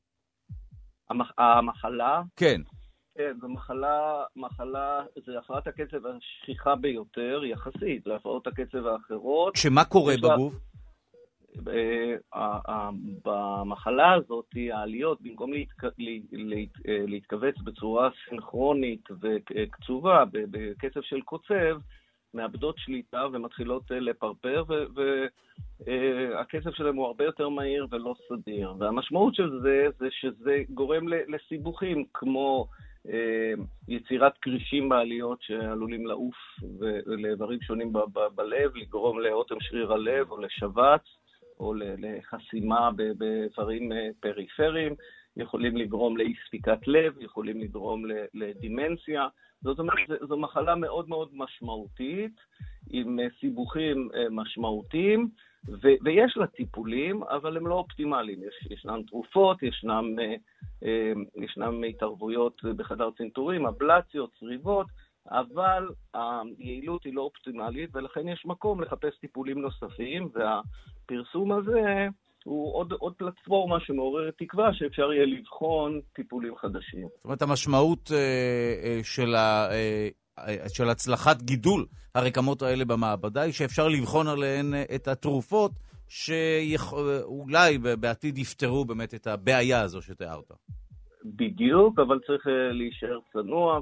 המחלה? כן. כן, זו מחלה, מחלה, זה הפרעת הקצב השכיחה ביותר, יחסית להפרעות הקצב האחרות. שמה קורה בגוף? במחלה הזאת, העליות, במקום להתכווץ בצורה סינכרונית וקצובה, בקצב של קוצב, מאבדות שליטה ומתחילות לפרפר, והקצב שלהם הוא הרבה יותר מהיר ולא סדיר. והמשמעות של זה, זה שזה גורם לסיבוכים כמו יצירת קרישים בעליות שעלולים לעוף ולאיברים שונים ב- ב- בלב, לגרום לאוטם שריר הלב או לשבץ, או לחסימה באיברים פריפריים, יכולים לגרום לאי ספיקת לב, יכולים לגרום לדימנציה. זאת אומרת, זו מחלה מאוד מאוד משמעותית, עם סיבוכים משמעותיים, ו- ויש לה טיפולים, אבל הם לא אופטימליים. יש, ישנם תרופות, ישנם, ישנם התערבויות בחדר צנתורים, אבלציות, צריבות, אבל היעילות היא לא אופטימלית, ולכן יש מקום לחפש טיפולים נוספים, והפרסום הזה הוא עוד, עוד פלטפורמה שמעוררת תקווה שאפשר יהיה לבחון טיפולים חדשים. זאת אומרת, המשמעות אה, אה, של, ה, אה, של הצלחת גידול הרקמות האלה במעבדה היא שאפשר לבחון עליהן את התרופות שאולי בעתיד יפתרו באמת את הבעיה הזו שתיארת. בדיוק, אבל צריך להישאר צנוע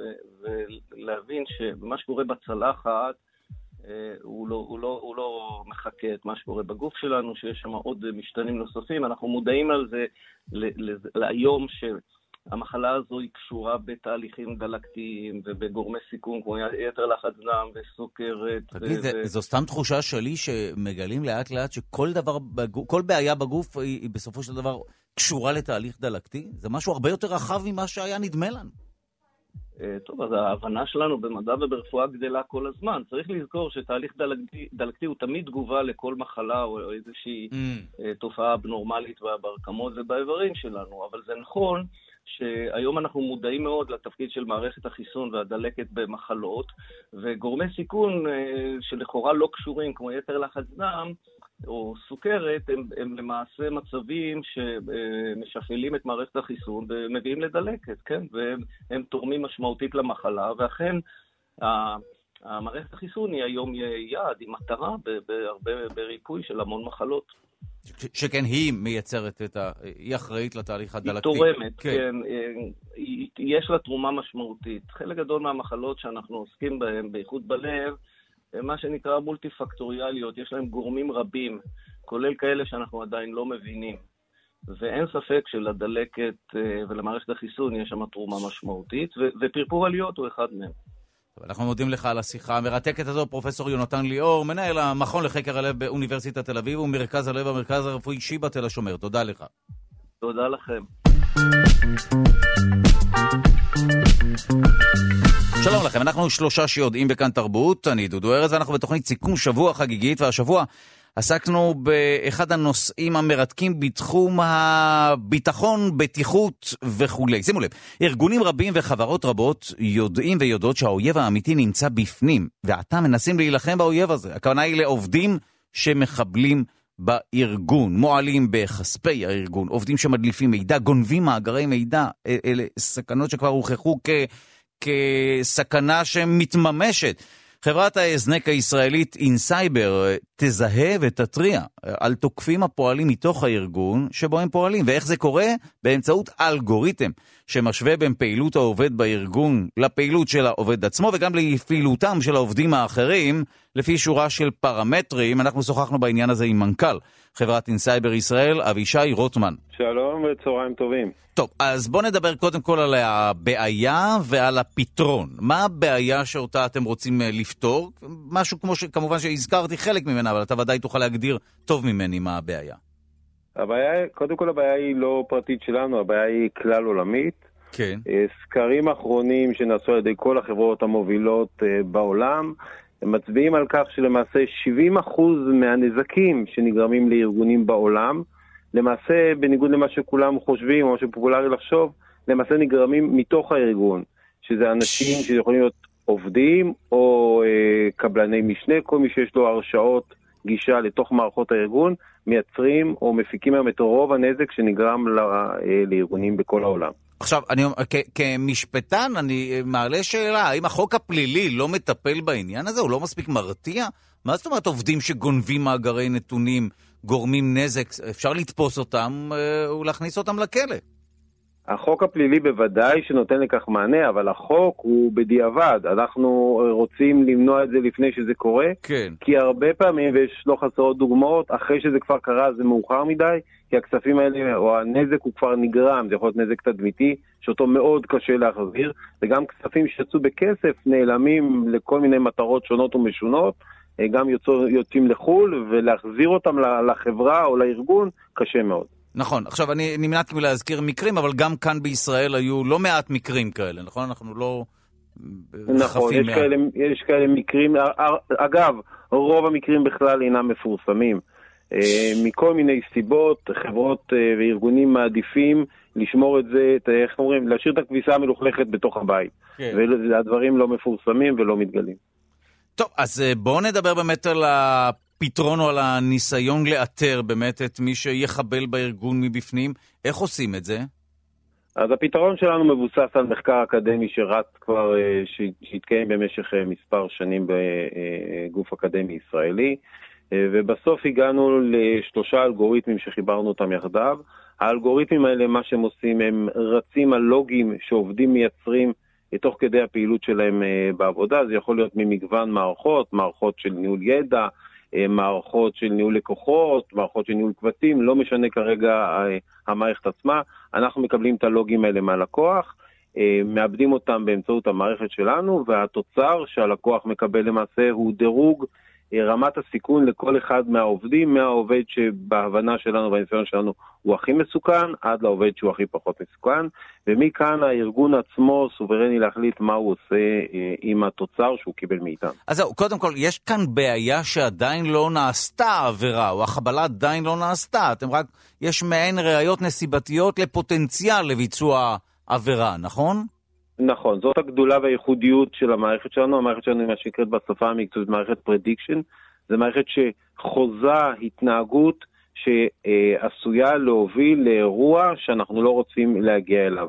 ולהבין שמה שקורה בצלחת הוא לא, הוא לא, הוא לא מחכה את מה שקורה בגוף שלנו, שיש שם עוד משתנים נוספים. אנחנו מודעים על זה להיום שהמחלה הזו היא קשורה בתהליכים דלקתיים ובגורמי סיכון כמו יתר לחץ דם וסוכרת. תגיד, ו... זו סתם תחושה שלי שמגלים לאט לאט שכל דבר, כל בעיה בגוף היא בסופו של דבר קשורה לתהליך דלקתי? זה משהו הרבה יותר רחב ממה שהיה נדמה לנו. טוב, אז ההבנה שלנו במדע וברפואה גדלה כל הזמן. צריך לזכור שתהליך דלקתי, דלקתי הוא תמיד תגובה לכל מחלה או איזושהי mm. תופעה אבנורמלית ברקמות ובאיברים שלנו, אבל זה נכון שהיום אנחנו מודעים מאוד לתפקיד של מערכת החיסון והדלקת במחלות, וגורמי סיכון שלכאורה לא קשורים כמו יתר לחץ דם או סוכרת, הם, הם למעשה מצבים שמשפעילים את מערכת החיסון ומביאים לדלקת, כן? והם הם תורמים משמעותית למחלה, ואכן המערכת החיסון היא היום יעד, היא מטרה בהרבה בריפוי של המון מחלות. שכן היא מייצרת את ה... היא אחראית לתהליך הדלקתי. היא תורמת, כן. כן. יש לה תרומה משמעותית. חלק גדול מהמחלות שאנחנו עוסקים בהן, בייחוד בלב, מה שנקרא מולטי-פקטוריאליות, יש להם גורמים רבים, כולל כאלה שאנחנו עדיין לא מבינים. ואין ספק שלדלקת ולמערכת החיסון יש שם תרומה משמעותית, ופרפור עליות הוא אחד מהם. אנחנו מודים לך על השיחה המרתקת הזו, פרופסור יונתן ליאור, מנהל המכון לחקר הלב באוניברסיטת תל אביב ומרכז הלב המרכז הרפואי שיבא תל השומר. תודה לך. תודה לכם. שלום לכם, אנחנו שלושה שיודעים בכאן תרבות, אני דודו ארז, ואנחנו בתוכנית סיכום שבוע חגיגית, והשבוע עסקנו באחד הנושאים המרתקים בתחום הביטחון, בטיחות וכו'. שימו לב, ארגונים רבים וחברות רבות יודעים ויודעות שהאויב האמיתי נמצא בפנים, ועתה מנסים להילחם באויב הזה. הכוונה היא לעובדים שמחבלים בארגון, מועלים בכספי הארגון, עובדים שמדליפים מידע, גונבים מאגרי מידע, אלה סכנות שכבר הוכחו כ... כסכנה שמתממשת. חברת ההזנק הישראלית אינסייבר תזהה ותטריע על תוקפים הפועלים מתוך הארגון שבו הם פועלים. ואיך זה קורה? באמצעות אלגוריתם שמשווה בין פעילות העובד בארגון לפעילות של העובד עצמו וגם לפעילותם של העובדים האחרים לפי שורה של פרמטרים. אנחנו שוחחנו בעניין הזה עם מנכ"ל חברת אינסייבר ישראל, אבישי רוטמן. שלום וצהריים טובים. טוב, אז בוא נדבר קודם כל על הבעיה ועל הפתרון. מה הבעיה שאותה אתם רוצים לפתור? משהו כמו שכמובן שהזכרתי חלק ממנה, אבל אתה ודאי תוכל להגדיר טוב ממני מה הבעיה. הבעיה, קודם כל הבעיה היא לא פרטית שלנו, הבעיה היא כלל עולמית. כן. סקרים אחרונים שנעשו על ידי כל החברות המובילות בעולם, הם מצביעים על כך שלמעשה שבעים אחוז מהנזקים שנגרמים לארגונים בעולם, למעשה, בניגוד למה שכולם חושבים, או שפופולרי לחשוב, למעשה נגרמים מתוך הארגון, שזה אנשים שיכולים להיות עובדים, או אה, קבלני משנה, כל מי שיש לו הרשאות גישה לתוך מערכות הארגון, מייצרים או מפיקים היום את רוב הנזק שנגרם לא, אה, לארגונים בכל העולם. עכשיו, אני, כ- כמשפטן, אני מעלה שאלה, האם החוק הפלילי לא מטפל בעניין הזה? הוא לא מספיק מרתיע? מה זאת אומרת עובדים שגונבים מאגרי נתונים, גורמים נזק, אפשר לתפוס אותם ולהכניס אותם לכלא? החוק הפלילי בוודאי שנותן לכך מענה, אבל החוק הוא בדיעבד. אנחנו רוצים למנוע את זה לפני שזה קורה, כן. כי הרבה פעמים, ויש לא חסרות דוגמאות, אחרי שזה כבר קרה זה מאוחר מדי, כי הכספים האלה, או הנזק הוא כבר נגרם, זה יכול להיות נזק תדמיתי, שאותו מאוד קשה להחזיר, וגם כספים שיצאו בכסף נעלמים לכל מיני מטרות שונות ומשונות, גם יוצאים לחול, ולהחזיר אותם לחברה או לארגון קשה מאוד. נכון, עכשיו אני נמנעתי מלהזכיר מקרים, אבל גם כאן בישראל היו לא מעט מקרים כאלה, נכון? אנחנו לא נכון, יש כאלה, יש כאלה מקרים, אגב, רוב המקרים בכלל אינם מפורסמים. מכל מיני סיבות, חברות וארגונים מעדיפים לשמור את זה, איך אומרים, להשאיר את הכביסה המלוכלכת בתוך הבית. כן. והדברים לא מפורסמים ולא מתגלים. טוב, אז בואו נדבר באמת על הפתרון או על הניסיון לאתר באמת את מי שיחבל בארגון מבפנים. איך עושים את זה? אז הפתרון שלנו מבוסס על מחקר אקדמי שרץ כבר, שהתקיים במשך מספר שנים בגוף אקדמי ישראלי, ובסוף הגענו לשלושה אלגוריתמים שחיברנו אותם יחדיו. האלגוריתמים האלה, מה שהם עושים, הם רצים על לוגים שעובדים מייצרים תוך כדי הפעילות שלהם בעבודה. זה יכול להיות ממגוון מערכות, מערכות של ניהול ידע, מערכות של ניהול לקוחות, מערכות של ניהול קבצים, לא משנה כרגע המערכת עצמה. אנחנו מקבלים את הלוגים האלה מהלקוח, מאבדים אותם באמצעות המערכת שלנו, והתוצר שהלקוח מקבל למעשה הוא דירוג רמת הסיכון לכל אחד מהעובדים, מהעובד שבהבנה שלנו והניסיון שלנו הוא הכי מסוכן, עד לעובד שהוא הכי פחות מסוכן, ומכאן הארגון עצמו סוברני להחליט מה הוא עושה עם התוצר שהוא קיבל מאיתנו. אז זהו, קודם כל, יש כאן בעיה שעדיין לא נעשתה עבירה, או החבלה עדיין לא נעשתה, אתם רק, יש מעין ראיות נסיבתיות לפוטנציאל לביצוע עבירה, נכון? נכון, זאת הגדולה והייחודיות של המערכת שלנו. המערכת שלנו היא מה שנקראת בשפה המקצועית מערכת prediction. זה מערכת שחוזה התנהגות שעשויה להוביל לאירוע שאנחנו לא רוצים להגיע אליו.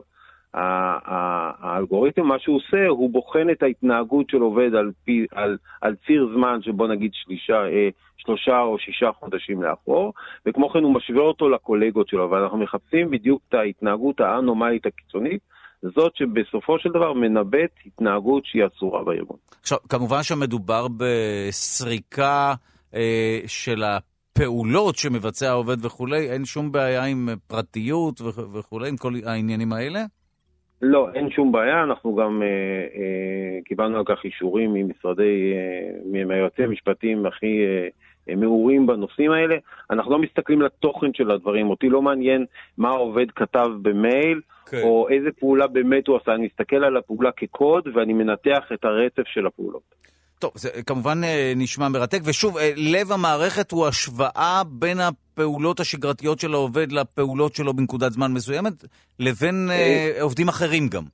האלגוריתם, מה שהוא עושה, הוא בוחן את ההתנהגות של עובד על, פי, על, על ציר זמן שבו נגיד שלישה, שלושה או שישה חודשים לאחור, וכמו כן הוא משווה אותו לקולגות שלו, ואנחנו מחפשים בדיוק את ההתנהגות האנומלית הקיצונית, זאת שבסופו של דבר מנבט התנהגות שהיא אסורה בארגון. עכשיו, כמובן שמדובר בסריקה אה, של הפעולות שמבצע העובד וכולי, אין שום בעיה עם פרטיות וכולי, עם כל העניינים האלה? לא, אין שום בעיה, אנחנו גם אה, אה, קיבלנו על כך אישורים ממשרדי, אה, מהיועצים המשפטיים הכי אה, מעורים בנושאים האלה. אנחנו לא מסתכלים לתוכן של הדברים, אותי לא מעניין מה העובד כתב במייל, Okay. או איזה פעולה באמת הוא עשה. אני מסתכל על הפעולה כקוד, ואני מנתח את הרצף של הפעולות. טוב, זה כמובן נשמע מרתק, ושוב, לב המערכת הוא השוואה בין הפעולות השגרתיות של העובד לפעולות שלו בנקודת זמן מסוימת, לבין okay. עובדים אחרים גם.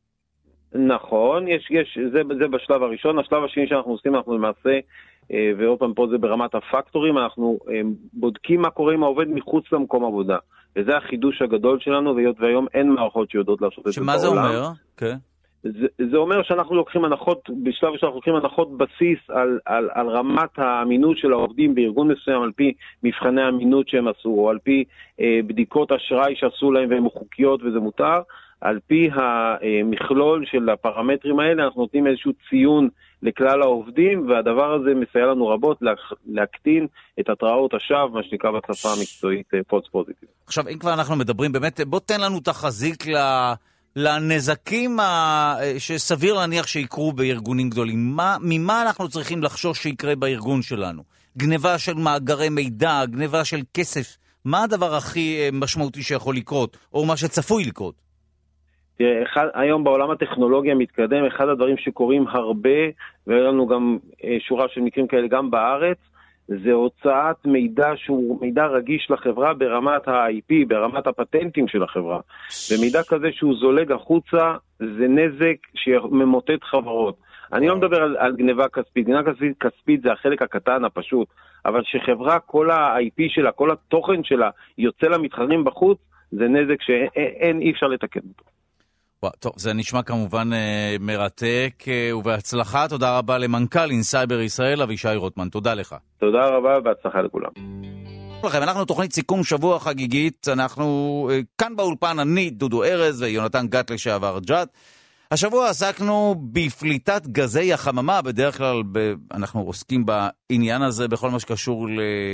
נכון, יש, יש, זה, זה בשלב הראשון. השלב השני שאנחנו עושים, אנחנו למעשה, ועוד פעם פה זה ברמת הפקטורים, אנחנו בודקים מה קורה עם העובד מחוץ למקום עבודה. וזה החידוש הגדול שלנו, והיות והיום אין מערכות שיודעות לעשות את זה בעולם. שמה זה אומר? כן. זה, זה אומר שאנחנו לוקחים הנחות, בשלב שאנחנו לוקחים הנחות בסיס על, על, על רמת האמינות של העובדים בארגון מסוים, על פי מבחני האמינות שהם עשו, או על פי אה, בדיקות אשראי שעשו להם והן חוקיות וזה מותר, על פי המכלול של הפרמטרים האלה, אנחנו נותנים איזשהו ציון לכלל העובדים, והדבר הזה מסייע לנו רבות להקטין את התראות השווא, מה שנקרא בשפה המקצועית פולס פוזיטיב. עכשיו, אם כבר אנחנו מדברים, באמת, בוא תן לנו תחזית לנזקים שסביר להניח שיקרו בארגונים גדולים. מה, ממה אנחנו צריכים לחשוש שיקרה בארגון שלנו? גניבה של מאגרי מידע, גניבה של כסף, מה הדבר הכי משמעותי שיכול לקרות, או מה שצפוי לקרות? תראה, אחד, היום בעולם הטכנולוגיה המתקדם, אחד הדברים שקורים הרבה, ויש לנו גם אה, שורה של מקרים כאלה גם בארץ, זה הוצאת מידע שהוא מידע רגיש לחברה ברמת ה-איי פי, ברמת הפטנטים של החברה. ומידע כזה שהוא זולג החוצה, זה נזק שממוטט חברות. אני לא מדבר על, על גניבה כספית, גניבה כספית, כספית זה החלק הקטן הפשוט, אבל שחברה, כל ה-איי פי שלה, כל התוכן שלה, יוצא למתחרים בחוץ, זה נזק שאין, אי אפשר לתקן אותו. טוב, זה נשמע כמובן uh, מרתק uh, ובהצלחה. תודה רבה למנכ"ל אינסייבר ישראל, אבישי רוטמן. תודה לך. תודה רבה ובהצלחה לכולם. לכם, אנחנו תוכנית סיכום שבוע חגיגית. אנחנו uh, כאן באולפן, אני דודו ארז ויונתן גת לשעבר ג'ת. השבוע עסקנו בפליטת גזי החממה. בדרך כלל ב- אנחנו עוסקים בעניין הזה בכל מה שקשור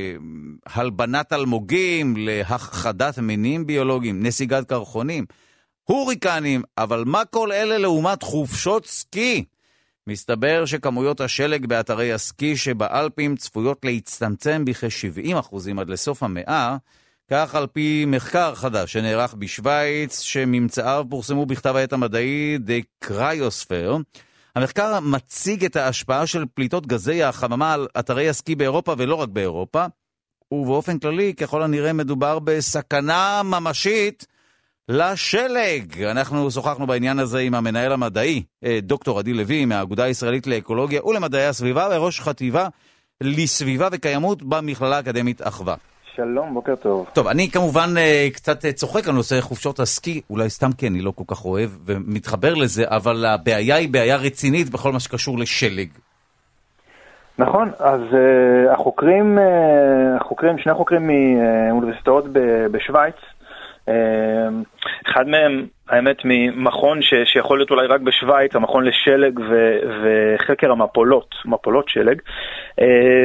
להלבנת אלמוגים, להכחדת מינים ביולוגיים, נסיגת קרחונים, הוריקנים, אבל מה כל אלה לעומת חופשות סקי? מסתבר שכמויות השלג באתרי הסקי שבאלפים צפויות להצטמצם בכ-שבעים אחוזים עד לסוף המאה, כך על פי מחקר חדש שנערך בשוויץ, שממצאיו פורסמו בכתב העת המדעי The Cryosphere. המחקר מציג את ההשפעה של פליטות גזי החממה על אתרי הסקי באירופה ולא רק באירופה, ובאופן כללי ככל הנראה מדובר בסכנה ממשית לשלג. אנחנו שוחחנו בעניין הזה עם המנהל המדעי, דוקטור עדי לוי, מהאגודה הישראלית לאקולוגיה ולמדעי הסביבה, וראש חטיבה לסביבה וקיימות במכללה האקדמית אחווה. שלום, בוקר טוב. טוב, אני כמובן קצת צוחק על נושא חופשות הסקי, אולי סתם כן, אני לא כל כך אוהב ומתחבר לזה, אבל הבעיה היא בעיה רצינית בכל מה שקשור לשלג. נכון, אז uh, החוקרים, uh, החוקרים, שני חוקרים מאוניברסיטאות בשוויץ, uh, אחד מהם, האמת, ממכון ש, שיכול להיות אולי רק בשוויץ, המכון לשלג ו, וחקר המפולות, מפולות שלג, uh,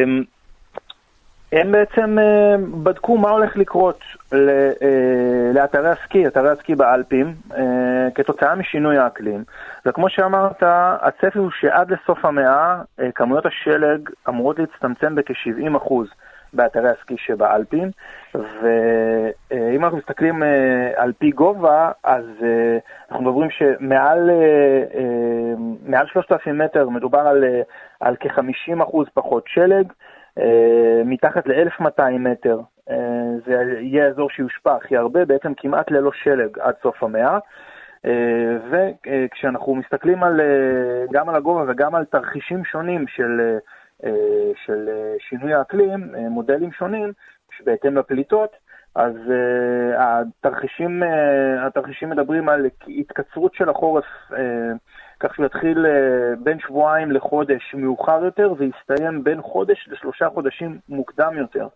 הם בעצם uh, בדקו מה הולך לקרות ל, uh, לאתרי הסקי, אתרי הסקי באלפים, uh, כתוצאה משינוי האקלים. וכמו שאמרת, הצפי הוא שעד לסוף המאה, uh, כמויות השלג אמורות להצטמצם בכ-שבעים אחוז באתרי הסקי שבאלפים, ואם אנחנו מסתכלים uh, על פי גובה, אז uh, אנחנו מדברים שמעל uh, uh, מעל שלושת אלפים מטר מדובר על, uh, על כ-חמישים אחוז פחות שלג, Uh, מתחת ל-אלף ומאתיים מטר, uh, זה יהיה אזור שיושפע הכי הרבה, בעצם כמעט ללא שלג עד סוף המאה, uh, וכשאנחנו מסתכלים על, uh, גם על הגובה וגם על תרחישים שונים של, uh, של uh, שינוי האקלים, uh, מודלים שונים, שבהתאם לפליטות, אז uh, התרחישים, uh, התרחישים מדברים על התקצרות של החורף, uh, כך שהוא יתחיל בין שבועיים לחודש מאוחר יותר, ויסתיים בין חודש לשלושה חודשים מוקדם יותר.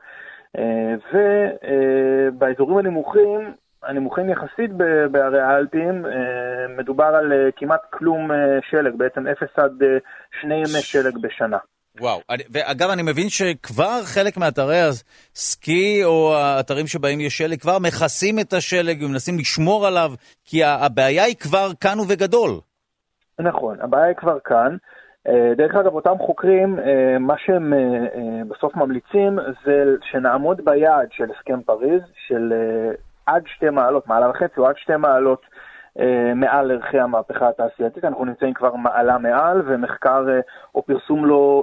ובאזורים הנמוכים, הנמוכים יחסית בערי האלפים, מדובר על כמעט כלום שלג, בעצם אפס עד שני ימי שלג בשנה. וואו, ואגב אני מבין שכבר חלק מאתרי הסקי או האתרים שבהם יש שלג כבר מכסים את השלג ומנסים לשמור עליו, כי הבעיה היא כבר כאן ובגדול. נכון, הבעיה היא כבר כאן. דרך אגב, אותם חוקרים, מה שהם בסוף ממליצים זה שנעמוד ביעד של הסכם פריז, של עד שתי מעלות, מעלה וחצי או עד שתי מעלות מעל ערכי המהפכה התעשייתית. אנחנו נמצאים כבר מעלה מעל, ומחקר או פרסום לו,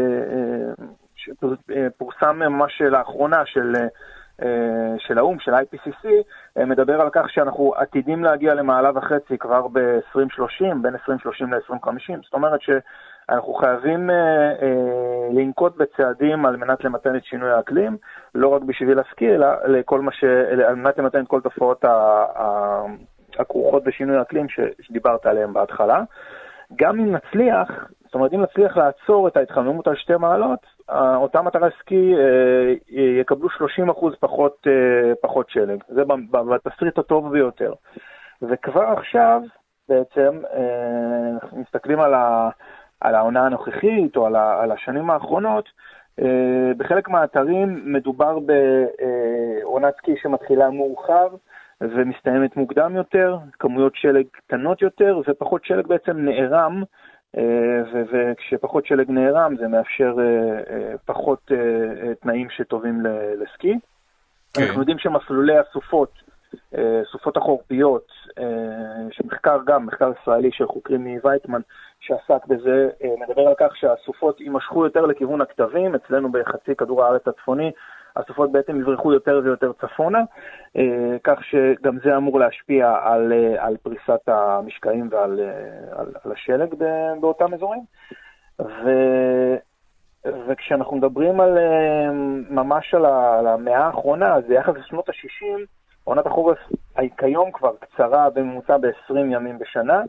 פורסם ממש לאחרונה של של האום, של איי פי סי סי, מדבר על כך שאנחנו עתידים להגיע למעלה וחצי כבר ב-עשרים שלושים, בין עשרים שלושים ל-עשרים חמישים. זאת אומרת שאנחנו חייבים לנקוט בצעדים על מנת למתן את שינוי האקלים, לא רק בשביל הסקי, אלא לכל מה ש... על מנת למתן את כל תופעות הכרוכות בשינוי האקלים שדיברת עליהם בהתחלה. גם אם נצליח, זאת אומרת, אם נצליח לעצור את ההתחממות על שתי מעלות, אותם אתרי סקי יקבלו שלושים אחוז פחות, פחות שלג. זה בתסריט הטוב ביותר. וכבר עכשיו, בעצם, מסתכלים על, ה, על העונה הנוכחית או על, ה, על השנים האחרונות, בחלק מהאתרים מדובר בעונת סקי שמתחילה מאוחר, ומסתיימת מוקדם יותר, כמויות שלג קטנות יותר, ופחות שלג בעצם נערם, וכשפחות שלג נערם זה מאפשר פחות תנאים שטובים לסקי. אנחנו יודעים שמסלולי הסופות, סופות החורפיות, שמחקר גם, מחקר ישראלי של חוקרים מוויצמן שעסק בזה, מדבר על כך שהסופות יימשכו יותר לכיוון הכתבים, אצלנו בחצי כדור הארץ הצפוני, הסופות בעצם יברחו יותר ויותר צפונה, כך שגם זה אמור להשפיע על, על פריסת המשקעים ועל על, על השלג באותם אזורים. ו, וכשאנחנו מדברים על, ממש על, ה, על המאה האחרונה, זה יחד לשנות ה-שישים, עונת החורף כיום כבר קצרה בממוצע ב-עשרים ימים בשנה,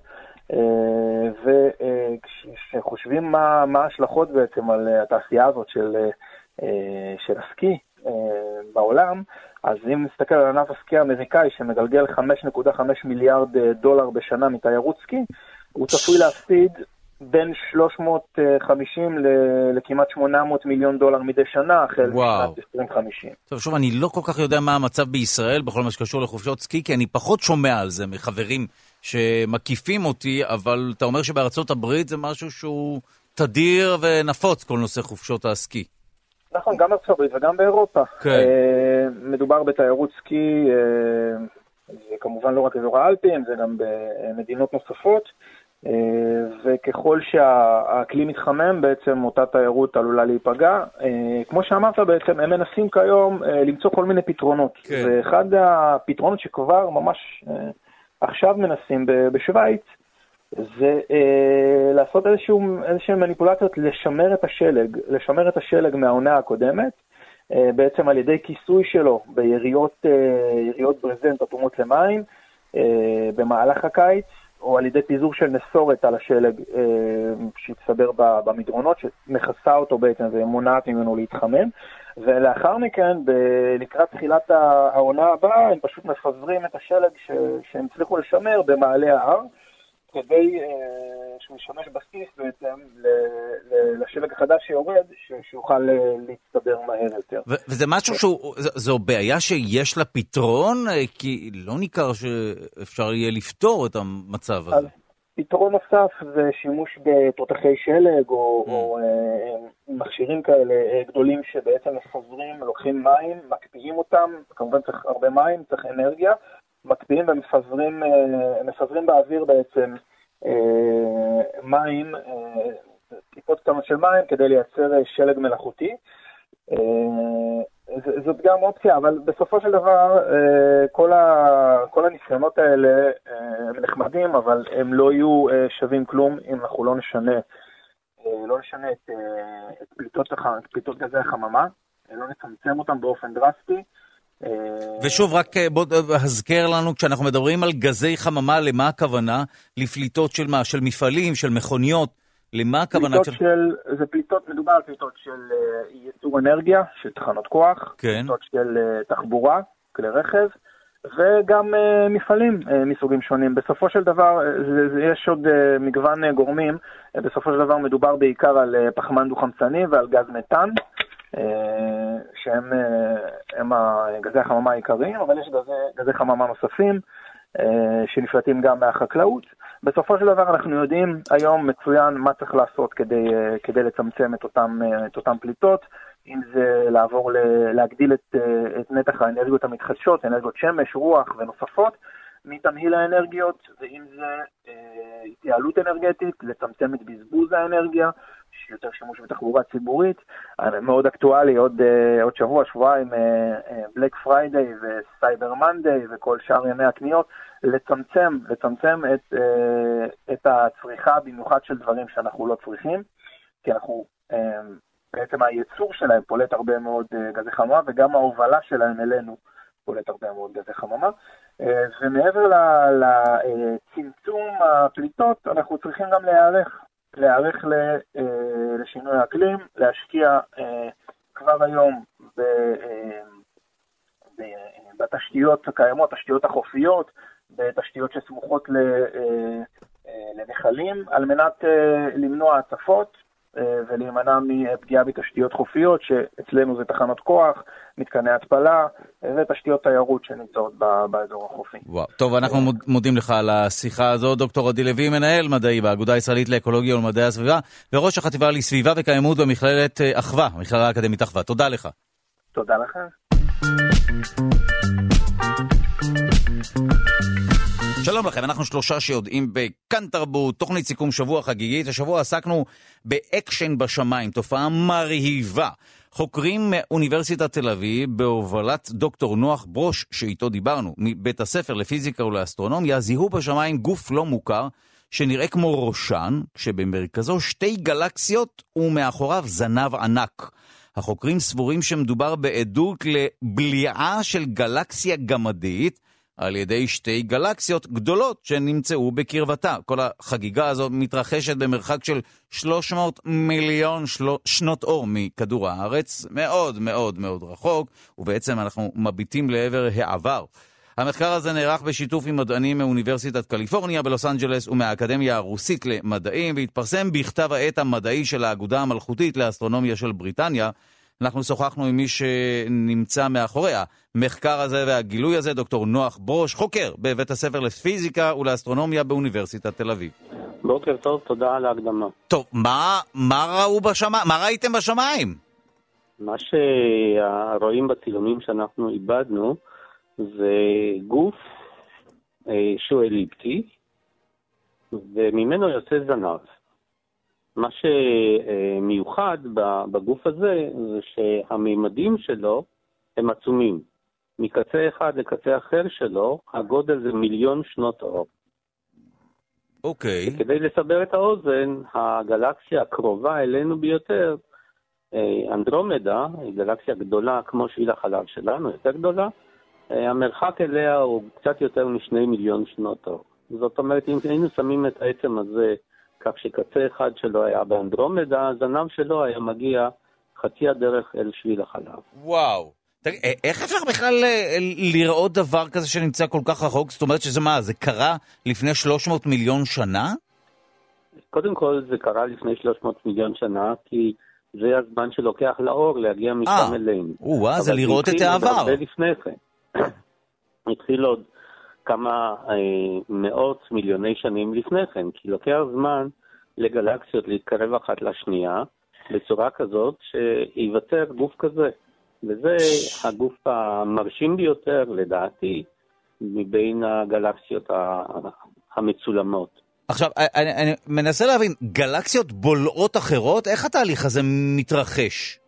וכשחושבים מה, מה ההשלכות בעצם על התעשייה הזאת של, של הסקי, בעולם, אז אם נסתכל על ענף הסקי האמריקאי שמגלגל חמש נקודה חמש מיליארד דולר בשנה מתיירות סקי, הוא צפוי להפסיד בין שלוש מאות וחמישים לכמעט שמונה מאות מיליון דולר מדי שנה החל משנת עשרים חמישים. טוב, שוב, אני לא כל כך יודע מה המצב בישראל בכל מה שקשור לחופשות סקי, כי אני פחות שומע על זה מחברים שמקיפים אותי, אבל אתה אומר שבארצות הברית זה משהו שהוא תדיר ונפוץ, כל נושא חופשות הסקי. נכון, גם בארצות הברית וגם באירופה. כן. מדובר בתיירות סקי, זה כמובן לא רק אזור האלפים, זה גם במדינות נוספות, וככל שהאקלים מתחמם, בעצם אותה תיירות עלולה להיפגע. כמו שאמרת, בעצם הם מנסים כיום למצוא כל מיני פתרונות. כן. ואחד הפתרונות שכבר ממש עכשיו מנסים בשוויץ, זה אה, לעשות איזשהו, איזשהם מניפולציות, לשמר את השלג, לשמר את השלג מהעונה הקודמת, אה, בעצם על ידי כיסוי שלו ביריות אה, יריות ברזנט אטומות למים, אה, במהלך הקיץ, או על ידי פיזור של נסורת על השלג אה, שהתסבר במדרונות, שמכסה אותו בעצם ומונעת ממנו להתחמם, ולאחר מכן, לקראת תחילת העונה הבאה, הם פשוט מפזרים את השלג ש, שהם הצליחו לשמר במעלה ההר, כדי uh, שהוא ישמש בסיס בעצם לשלג החדש שיורד, שיוכל להצטבר מהר יותר. ו- וזה משהו שהוא, זו בעיה שיש לה פתרון? כי לא ניכר שאפשר יהיה לפתור את המצב הזה. אז פתרון נוסף זה שימוש בתותחי שלג, או, mm. או uh, מכשירים כאלה גדולים שבעצם מפזרים, לוקחים מים, מקפיאים אותם, כמובן צריך הרבה מים, צריך אנרגיה, מקפיאים ומפזרים מפזרים באוויר בעצם מים, טיפות קטנות של מים כדי לייצר שלג מלאכותי. זאת גם אופציה, אבל בסופו של דבר כל, ה, כל הניסיונות האלה הם נחמדים, אבל הם לא יהיו שווים כלום אם אנחנו לא נשנה, לא נשנה את, את פליטות, פליטות גזי החממה, לא נצמצם אותם באופן דרסטי. ושוב, רק בוא הזכר לנו, כשאנחנו מדברים על גזי חממה, למה הכוונה? לפליטות של מה? של מפעלים, של מכוניות? למה הכוונה? פליטות של... זה פליטות, מדובר על פליטות של ייצור אנרגיה, של תחנות כוח, כן. פליטות של תחבורה, כלי רכב, וגם מפעלים מסוגים שונים. בסופו של דבר, יש עוד מגוון גורמים, בסופו של דבר מדובר בעיקר על פחמן דו-חמצני ועל גז מתאן, שהם הם גזי החממה העיקריים, אבל יש גזי, גזי חממה נוספים שנפלטים גם מהחקלאות. בסופו של דבר אנחנו יודעים היום מצוין מה צריך לעשות כדי, כדי לצמצם את אותם, את אותם פליטות, אם זה לעבור, להגדיל את, את נתח האנרגיות המתחדשות, אנרגיות שמש, רוח ונוספות, מתמהיל האנרגיות, ואם זה אה, התייעלות אנרגטית, לצמצם את בזבוז האנרגיה, יותר שימוש בתחבורה ציבורית, מאוד אקטואלי, עוד, אה, עוד שבוע, שבועיים, בלק פריידיי וסייבר מנדיי וכל שאר ימי הקניות, לצמצם, לצמצם את, אה, את הצריכה, במיוחד של דברים שאנחנו לא צריכים, כי אנחנו, אה, בעצם הייצור שלהם פולט הרבה מאוד אה, גזי חממה, וגם ההובלה שלהם אלינו פולט הרבה מאוד גזי חממה. ומעבר לצמצום הפליטות, אנחנו צריכים גם להיערך, להיערך לשינוי האקלים, להשקיע כבר היום בתשתיות הקיימות, תשתיות החופיות, בתשתיות שסמוכות לנחלים, על מנת למנוע הצפות ולהימנע מפגיעה בתשתיות חופיות, שאצלנו זה תחנות כוח, מתקני התפלה, ותשתיות תיירות שנמצאות באזור החופי. וואו, טוב, אנחנו מודים לך על השיחה הזו. דוקטור עדי לוי, מנהל מדעי באגודה הישראלית לאקולוגיה ולמדעי הסביבה, וראש החטיבה לסביבה וקיימות במכללת אחווה, מכללה האקדמית אחווה. תודה לך. תודה לכם. שלום לכם, אנחנו שלושה שיודעים בכאן תרבות, תוכנית סיכום שבוע חגיגית. השבוע עסקנו באקשן בשמיים, תופעה מרהיבה. חוקרים מאוניברסיטת תל אביב, בהובלת דוקטור נוח ברוש, שאיתו דיברנו, מבית הספר לפיזיקה ולאסטרונומיה, זיהו בשמיים גוף לא מוכר, שנראה כמו ראשן, כשבמרכזו שתי גלקסיות ומאחוריו זנב ענק. החוקרים סבורים שמדובר בעדות לבליעה של גלקסיה גמדית, על ידי שתי גלקסיות גדולות שנמצאו בקרבתה. כל החגיגה הזו מתרחשת במרחק של שלוש מאות מיליון של... שנות אור מכדור הארץ, מאוד מאוד מאוד רחוק, ובעצם אנחנו מביטים לעבר העבר. המחקר הזה נערך בשיתוף עם מדענים מאוניברסיטת קליפורניה בלוס אנג'לס ומהאקדמיה הרוסית למדעים, והתפרסם בכתב העת המדעי של האגודה המלכותית לאסטרונומיה של בריטניה, אנחנו שוחחנו עם מי שנמצא מאחורי המחקר הזה והגילוי הזה, דוקטור נוח ברוש, חוקר בבית הספר לפיזיקה ולאסטרונומיה באוניברסיטת תל אביב. בוקר טוב, תודה על ההקדמה. טוב, מה, מה ראו בשמיים? מה ראיתם בשמיים? מה שרואים בצילומים שאנחנו איבדנו זה גוף שהוא אליפטי, וממנו יוצא זנב. מה שמיוחד בגוף הזה זה שהמימדים שלו הם עצומים. מקצה אחד לקצה אחר שלו, הגודל זה מיליון שנות אור. אוקיי. כדי לסבר את האוזן, הגלקסיה הקרובה אלינו ביותר, אנדרומדה, היא גלקסיה גדולה כמו שביל החלב שלנו, יותר גדולה, המרחק אליה הוא קצת יותר משני מיליון שנות אור. זאת אומרת, אם היינו שמים את העצם הזה כך שקצה אחד שלו היה באנדרומדה, הזנב שלו היה מגיע חצי הדרך אל שביל החלב. וואו. איך אפשר בכלל לראות דבר כזה שנמצא כל כך רחוק? זאת אומרת שזה מה, זה קרה לפני שלוש מאות מיליון שנה? קודם כל זה קרה לפני שלוש מאות מיליון שנה, כי זה הזמן שלוקח לאור להגיע משם אלינו. וואה, זה לראות את העבר. אבל לפני כן. התחיל עוד כמה אה, מאות מיליוני שנים לפני כן, כי לוקח זמן לגלקסיות להתקרב אחת לשנייה, בצורה כזאת שיוותר גוף כזה. וזה הגוף המרשים ביותר, לדעתי, מבין הגלקסיות המצולמות. עכשיו, אני, אני מנסה להבין, גלקסיות בולעות אחרות, איך התהליך הזה מתרחש?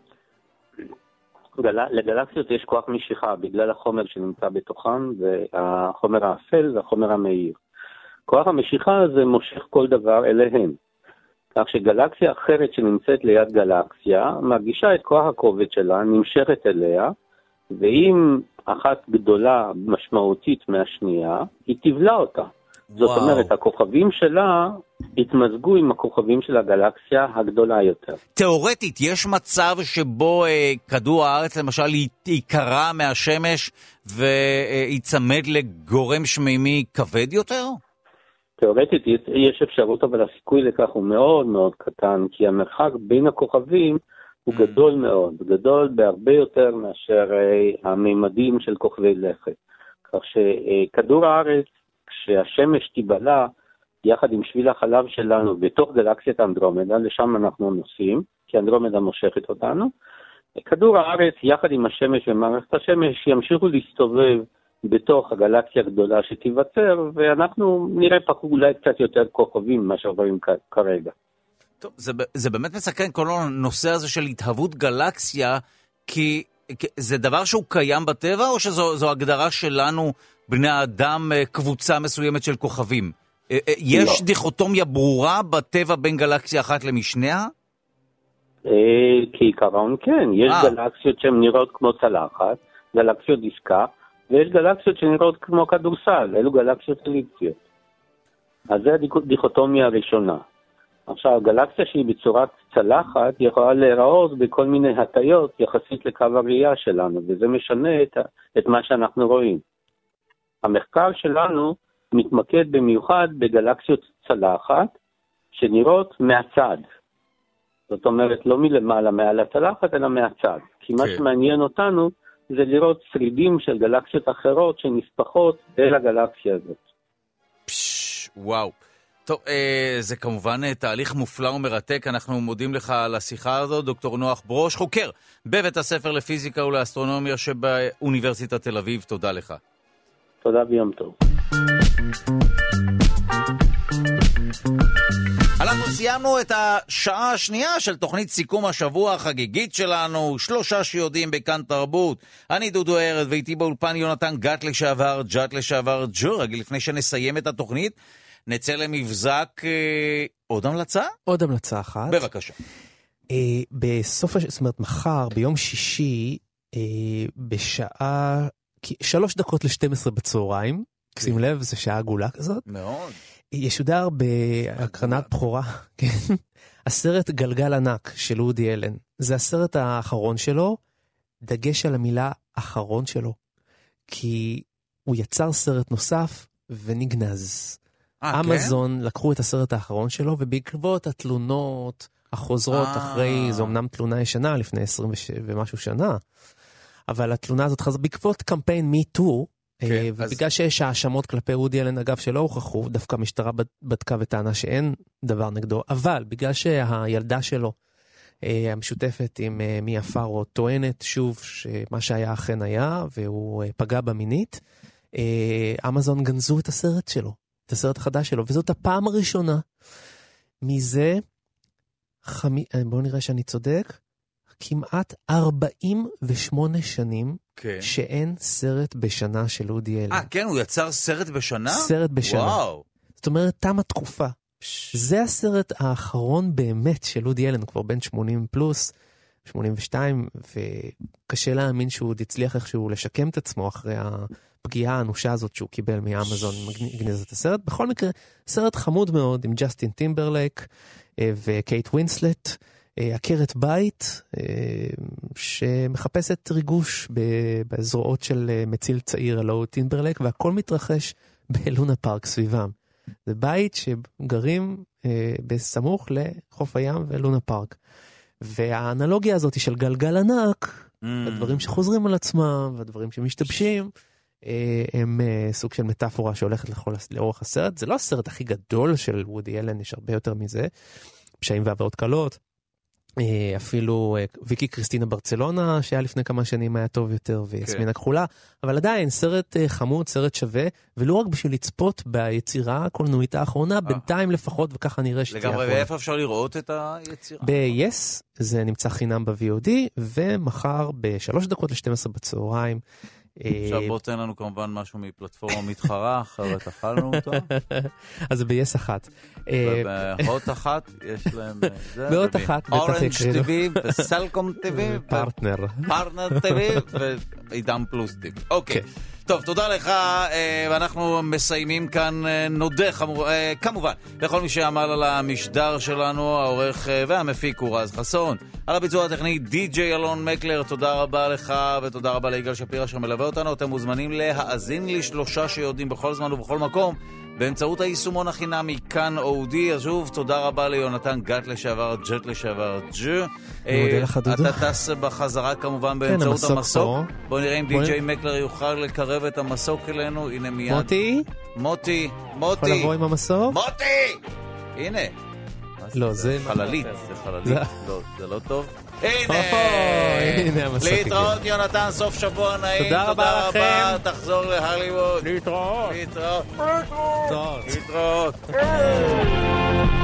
גל... לגלקסיות יש כוח משיכה, בגלל החומר שנמצא בתוכן, והחומר האפל והחומר המאיר. כוח המשיכה הזה מושך כל דבר אליהם. כך שגלקסיה אחרת שנמצאת ליד גלקסיה, מרגישה את כוח הכובד שלה, נמשכת אליה, ואם אחת גדולה משמעותית מהשנייה, היא תבלע אותה. זאת וואו. אומרת, הכוכבים שלה התמזגו עם הכוכבים של הגלקסיה הגדולה יותר. תיאורטית, יש מצב שבו אה, כדור הארץ למשל יקרה מהשמש ויצמד לגורם שמימי כבד יותר? תיאורטית יש אפשרות, אבל הסיכוי לכך הוא מאוד מאוד קטן, כי המרחק בין הכוכבים הוא mm. גדול מאוד, גדול בהרבה יותר מאשר אה, הממדים של כוכבי לכת. כך שכדור הארץ, כשהשמש תיבלע יחד עם שביל החלב שלנו בתוך גלקסיית אנדרומדה, לשם אנחנו נוסעים, כי אנדרומדה מושכת אותנו, כדור הארץ יחד עם השמש ומערכת השמש ימשיכו להסתובב בתוך הגלקסיה הגדולה שתיווצר, ואנחנו נראה פה אולי קצת יותר כוכבים ממה שעוברים כרגע. טוב, זה, זה באמת מסקרן כל הנושא הזה של התהוות גלקסיה, כי זה דבר שהוא קיים בטבע, או שזו הגדרה שלנו, בני האדם, קבוצה מסוימת של כוכבים? יש לא. דיכוטומיה ברורה בטבע בין גלקסיה אחת למשניה? כעיקרון כן, יש 아. גלקסיות שהן נראות כמו צלחת, גלקסיות דיסקה, ויש גלקסיות שנראות כמו כדורסל, אלו גלקסיות אליפטיות. אז זה הדיכוטומיה הראשונה. עכשיו, גלקסיה שהיא בצורת צלחת יכולה להיראות בכל מיני הטיות יחסית לקו הראייה שלנו, וזה משנה את, את מה שאנחנו רואים. המחקר שלנו מתמקד במיוחד בגלקסיות צלחת שנראות מהצד. זאת אומרת, לא מלמעלה מעל הצלחת, אלא מהצד. כי מה שמעניין אותנו זה לראות שרידים של גלקסיות אחרות שנספחות אל הגלקסיה הזאת. פש, וואו. טוב, אה, זה כמובן אה, תהליך מופלא ומרתק. אנחנו מודים לך על השיחה הזו, דוקטור נוח ברוש, חוקר בבית הספר לפיזיקה ולאסטרונומיה שבאוניברסיטת תל אביב. תודה לך. תודה ויום טוב. אנחנו סיימנו את השעה השנייה של תוכנית סיכום השבוע החגיגית שלנו, שלושה שיודעים בכאן תרבות. אני דודו ארז ואיתי באולפן יונתן גת לשעבר, ג'ת לשעבר, ג'ו. רגע לפני שנסיים את התוכנית, נצא למבזק אה, עוד המלצה? עוד המלצה אחת. בבקשה. אה, בסוף, זאת אומרת, מחר, ביום שישי, אה, בשעה, שלוש דקות ל-שתים עשרה בצהריים, שים לב, זו שעה עגולה כזאת. מאוד. ישודר בהקרנת בחורה, כן, הסרט גלגל ענק של אודי אלן. זה הסרט האחרון שלו, דגש על המילה האחרון שלו, כי הוא יצר סרט נוסף ונגנז. אמזון לקחו את הסרט האחרון שלו, ובעקבות התלונות, החוזרות אחרי, זו אמנם תלונה ישנה לפני עשרים ומשהו שנה, אבל התלונה הזאת חזרה בעקבות קמפיין מי טו, ובגלל שיש האשמות כלפי וודי אלן, אגב שלא הוכחו, דווקא המשטרה בדקה וטענה שאין דבר נגדו, אבל בגלל שהילדה שלו, המשותפת עם מיה פארו, טוענת שוב שמה שהיה אכן היה, והוא פגע במינית, אמזון גנזו את הסרט שלו, את הסרט החדש שלו, וזאת הפעם הראשונה מזה, חמי... בואו נראה שאני צודק, כמעט ארבעים ושמונה שנים כן. שאין סרט בשנה של וודי אלן. אה, כן, הוא יצר סרט בשנה? סרט בשנה. וואו. זאת אומרת, תם התקופה. פש... זה הסרט האחרון באמת של וודי אלן, כבר בין שמונים פלוס, שמונים ושתיים, וקשה להאמין שהוא עוד הצליח איכשהו לשקם את עצמו אחרי הפגיעה האנושה הזאת שהוא קיבל מאמזון גניז את הסרט. בכל מקרה, סרט חמוד מאוד עם ג'סטין טימברלייק וקייט ווינסלט, עקרת בית שמחפשת ריגוש בזרועות של מציל צעיר הלו טימברלייק, והכל מתרחש בלונה פארק סביבם. זה בית שגרים בסמוך לחוף הים ולונה פארק. והאנלוגיה הזאת של גלגל ענק, הדברים שחוזרים על עצמם והדברים שמשתבשים, הם סוג של מטאפורה שהולכת לאורך הסרט. זה לא הסרט הכי גדול של וודי אלן, יש הרבה יותר מזה. פשעים ועבירות קלות. אפילו ויקי קריסטינה ברצלונה שהיה לפני כמה שנים היה טוב יותר, ויסמין הכחולה, אבל עדיין סרט חמוד, סרט שווה, ולא רק בשביל לצפות ביצירה הקולנועית האחרונה, בינתיים לפחות, וככה נראה שתהיה אחרונה. לגמרי, ואיפה אפשר לראות את היצירה? ב-Yes, זה נמצא חינם ב-וי או די, ומחר בשלוש דקות ל-שתים עשרה בצהריים. עכשיו בוא תן לנו כמובן משהו מפלטפורמה מתחרה, אחרת אכלנו אותו. אז זה ב-Yes אחת. ובהוט אחת יש להם... בהוט אחת. אורנג' טיווי וסלקום טיווי. פרטנר. פרטנר טיווי ועידן פלוס טיווי. אוקיי. טוב, תודה לך, ואנחנו מסיימים כאן, נודה כמובן לכל מי שעמל על המשדר שלנו, העורך והמפיק הוא רז חסון, על הביצוע הטכני די-ג'יי אלון מקלר. תודה רבה לך ותודה רבה ליגאל שפירא שמלווה אותנו. אתם מוזמנים להאזין לי שלושה שיודעים בכל זמן ובכל מקום באמצעות היישומון החינמי כאן אודי. אז שוב, תודה רבה ליונתן גת לשעבר, ג'ט לשעבר, ג'ו. אתה טס בחזרה כמובן באמצעות המסוק. בוא נראה אם די-ג'יי מקלר יוכל לקרב את המסוק אלינו. הנה מיד. מוטי? מוטי, מוטי. יכול לבוא עם המסוק? מוטי! הנה. לא, זה... חללית, זה חללית. לא, זה לא טוב. הנה! להתראות יונתן, סוף שבוע נעים. תודה רבה לכם. תחזור להוליווד. להתראות. להתראות. להתראות.